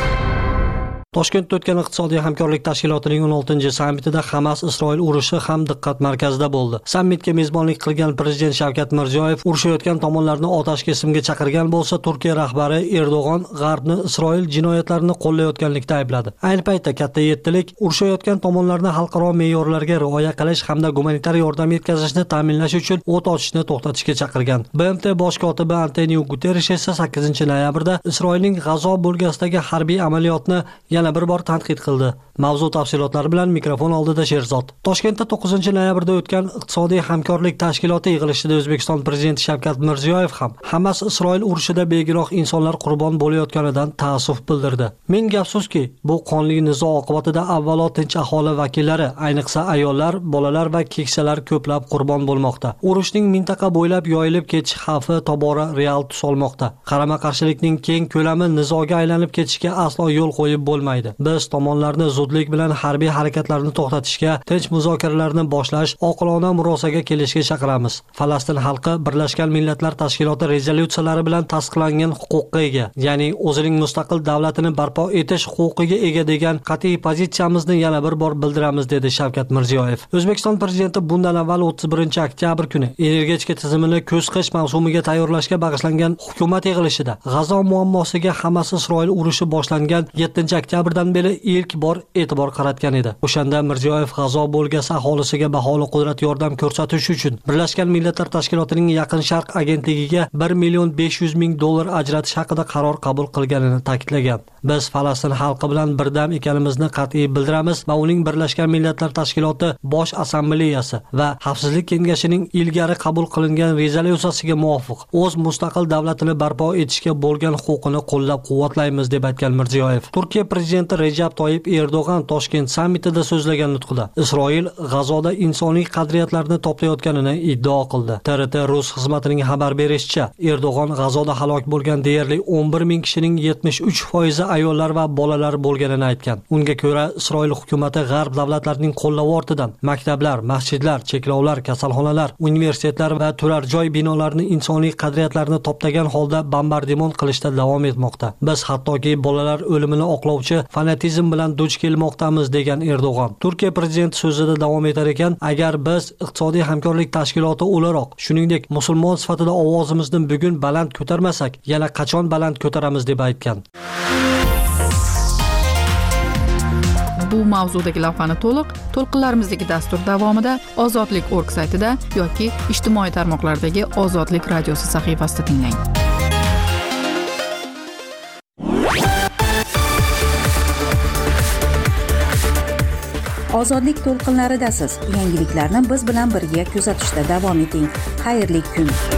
Toshkentda o'tgan iqtisodiy hamkorlik tashkilotining 16-sammitida Hamas-Isroil urushi ham diqqat markazida bo'ldi. Sammitga mezbonlik qilgan prezident Shavkat Mirziyoyev urushayotgan tomonlarni otash kesimga chaqirgan bo'lsa, Turkiya rahbari Erdo'g'on G'arbni Isroil jinoyatlarini qo'llayotganlikda aybladi. Ayni paytda katta yettilik urushayotgan tomonlarni xalqaro me'yorlarga rioya qilish hamda gumanitar yordam yetkazishni ta'minlash uchun o't ochishni to'xtatishga chaqirgan. BMT bosh kotibi Antonio Guterres esa 8-noyabrda Isroilning G'azo bo'lgasidagi harbiy amaliyotni yana bir bor tanqid qildi. Mavzu tafsilotlari bilan mikrofon oldida Sherzod. Toshkentda 9-noyabrda o'tgan iqtisodiy hamkorlik tashkiloti yig'ilishida O'zbekiston prezidenti Shavkat Mirziyoyev ham Hamas-Isroil urushida begunoh insonlar qurbon bo'layotganidan ta'assuf bildirdi. Menga afsuski, bu qonli nizo oqibatida avvalo tinch aholi vakillari, ayniqsa ayollar, bolalar va keksalar ko'plab qurbon bo'lmoqda. Urushning mintaqa bo'ylab yoyilib ketish xavfi tobora real tus olmoqda. Qarama-qarshilikning keng ko'lami nizoga aylanib ketishiga aslo yo'l qo'yib bo'lmaydi. Biz tomonlarni zudlik bilan harbiy harakatlarni to'xtatishga, tinch muzokaralarni boshlash, oqilona murosaga kelishga chaqiramiz. Falastin xalqi Birlashgan Millatlar Tashkiloti rezolyutsiyalari bilan tasdiqlangan huquqqa ega, ya'ni o'zining mustaqil davlatini barpo etish huquqiga ega degan qat'iy pozitsiyamizni yana bir bor bildiramiz, dedi Shavkat Mirziyoyev. O'zbekiston prezidenti bundan avval 31-oktyabr kuni energetika tizimini kuz-qish mavsumiga tayyorlashga bag'ishlangan hukumat yig'ilishida G'azo muammosiga Hamas-Isroil urushi boshlangan 7-oktyabrdan beri ilk bor e'tibor qaratgan edi. O'shanda Mirziyoyev G'azo bo'lgasi aholisiga baholi qudrat yordam ko'rsatish uchun Birlashgan Millatlar Tashkilotining Yaqin Sharq agentligiga $1,500,000 ajratish haqida qaror qabul qilganini ta'kidlagan. Biz Falastin xalqi bilan birdam ekanimizni qat'iy bildiramiz va uning Birlashgan Millatlar Tashkiloti Bosh Assambleyasi va Xavfsizlik kengashining ilgari qabul qilingan rezolyutsiyasiga muvofiq o'z mustaqil davlatini barpo etishga bo'lgan huquqini qo'llab-quvvatlaymiz, deb aytgan Mirziyoyev. Turkiya prezidenti Recep Tayyip Erdo'g'on Erdo'g'an Toshkent sammitida so'zlagan nutqida Isroil G'azoda insoniy qadriyatlarni toplayotganini iddao qildi. TRT Rus xizmatining xabar berishicha, Erdo'g'an G'azoda halok bo'lgan deyarli 11 ming kishining 73% ayollar va bolalar bo'lganini aytgan. Unga ko'ra, Isroil hukumati g'arb davlatlarining qo'llavi ortidan maktablar, masjidlar, cheklovlar, kasalxonalar, universitetlar va turar joy binolarini insoniy qadriyatlarni toptagan holda bombardimon qilishda davom etmoqda. Biz hattoki bolalar o'limini oqlovchi fanatizm bilan duch kelmoqdamiz degan Erdo'g'an. Turkiya prezidenti so'zida davom etar ekan, agar biz iqtisodiy hamkorlik tashkiloti o'laroq, shuningdek musulmon sifatida ovozimizni bugun baland ko'tarmasak, yana qachon baland ko'taramiz deb aytgan. Bu mavzudagi lavhani to'lqinlarimizdagi dastur davomida ozodlik.org saytida yoki ijtimoiy tarmoqlardagi Ozodlik radiosi sahifasida tinglang. Ozodlik to'lqinlaridasiz. Yangiliklarni biz bilan birga kuzatishda davom eting. Xayrli kun.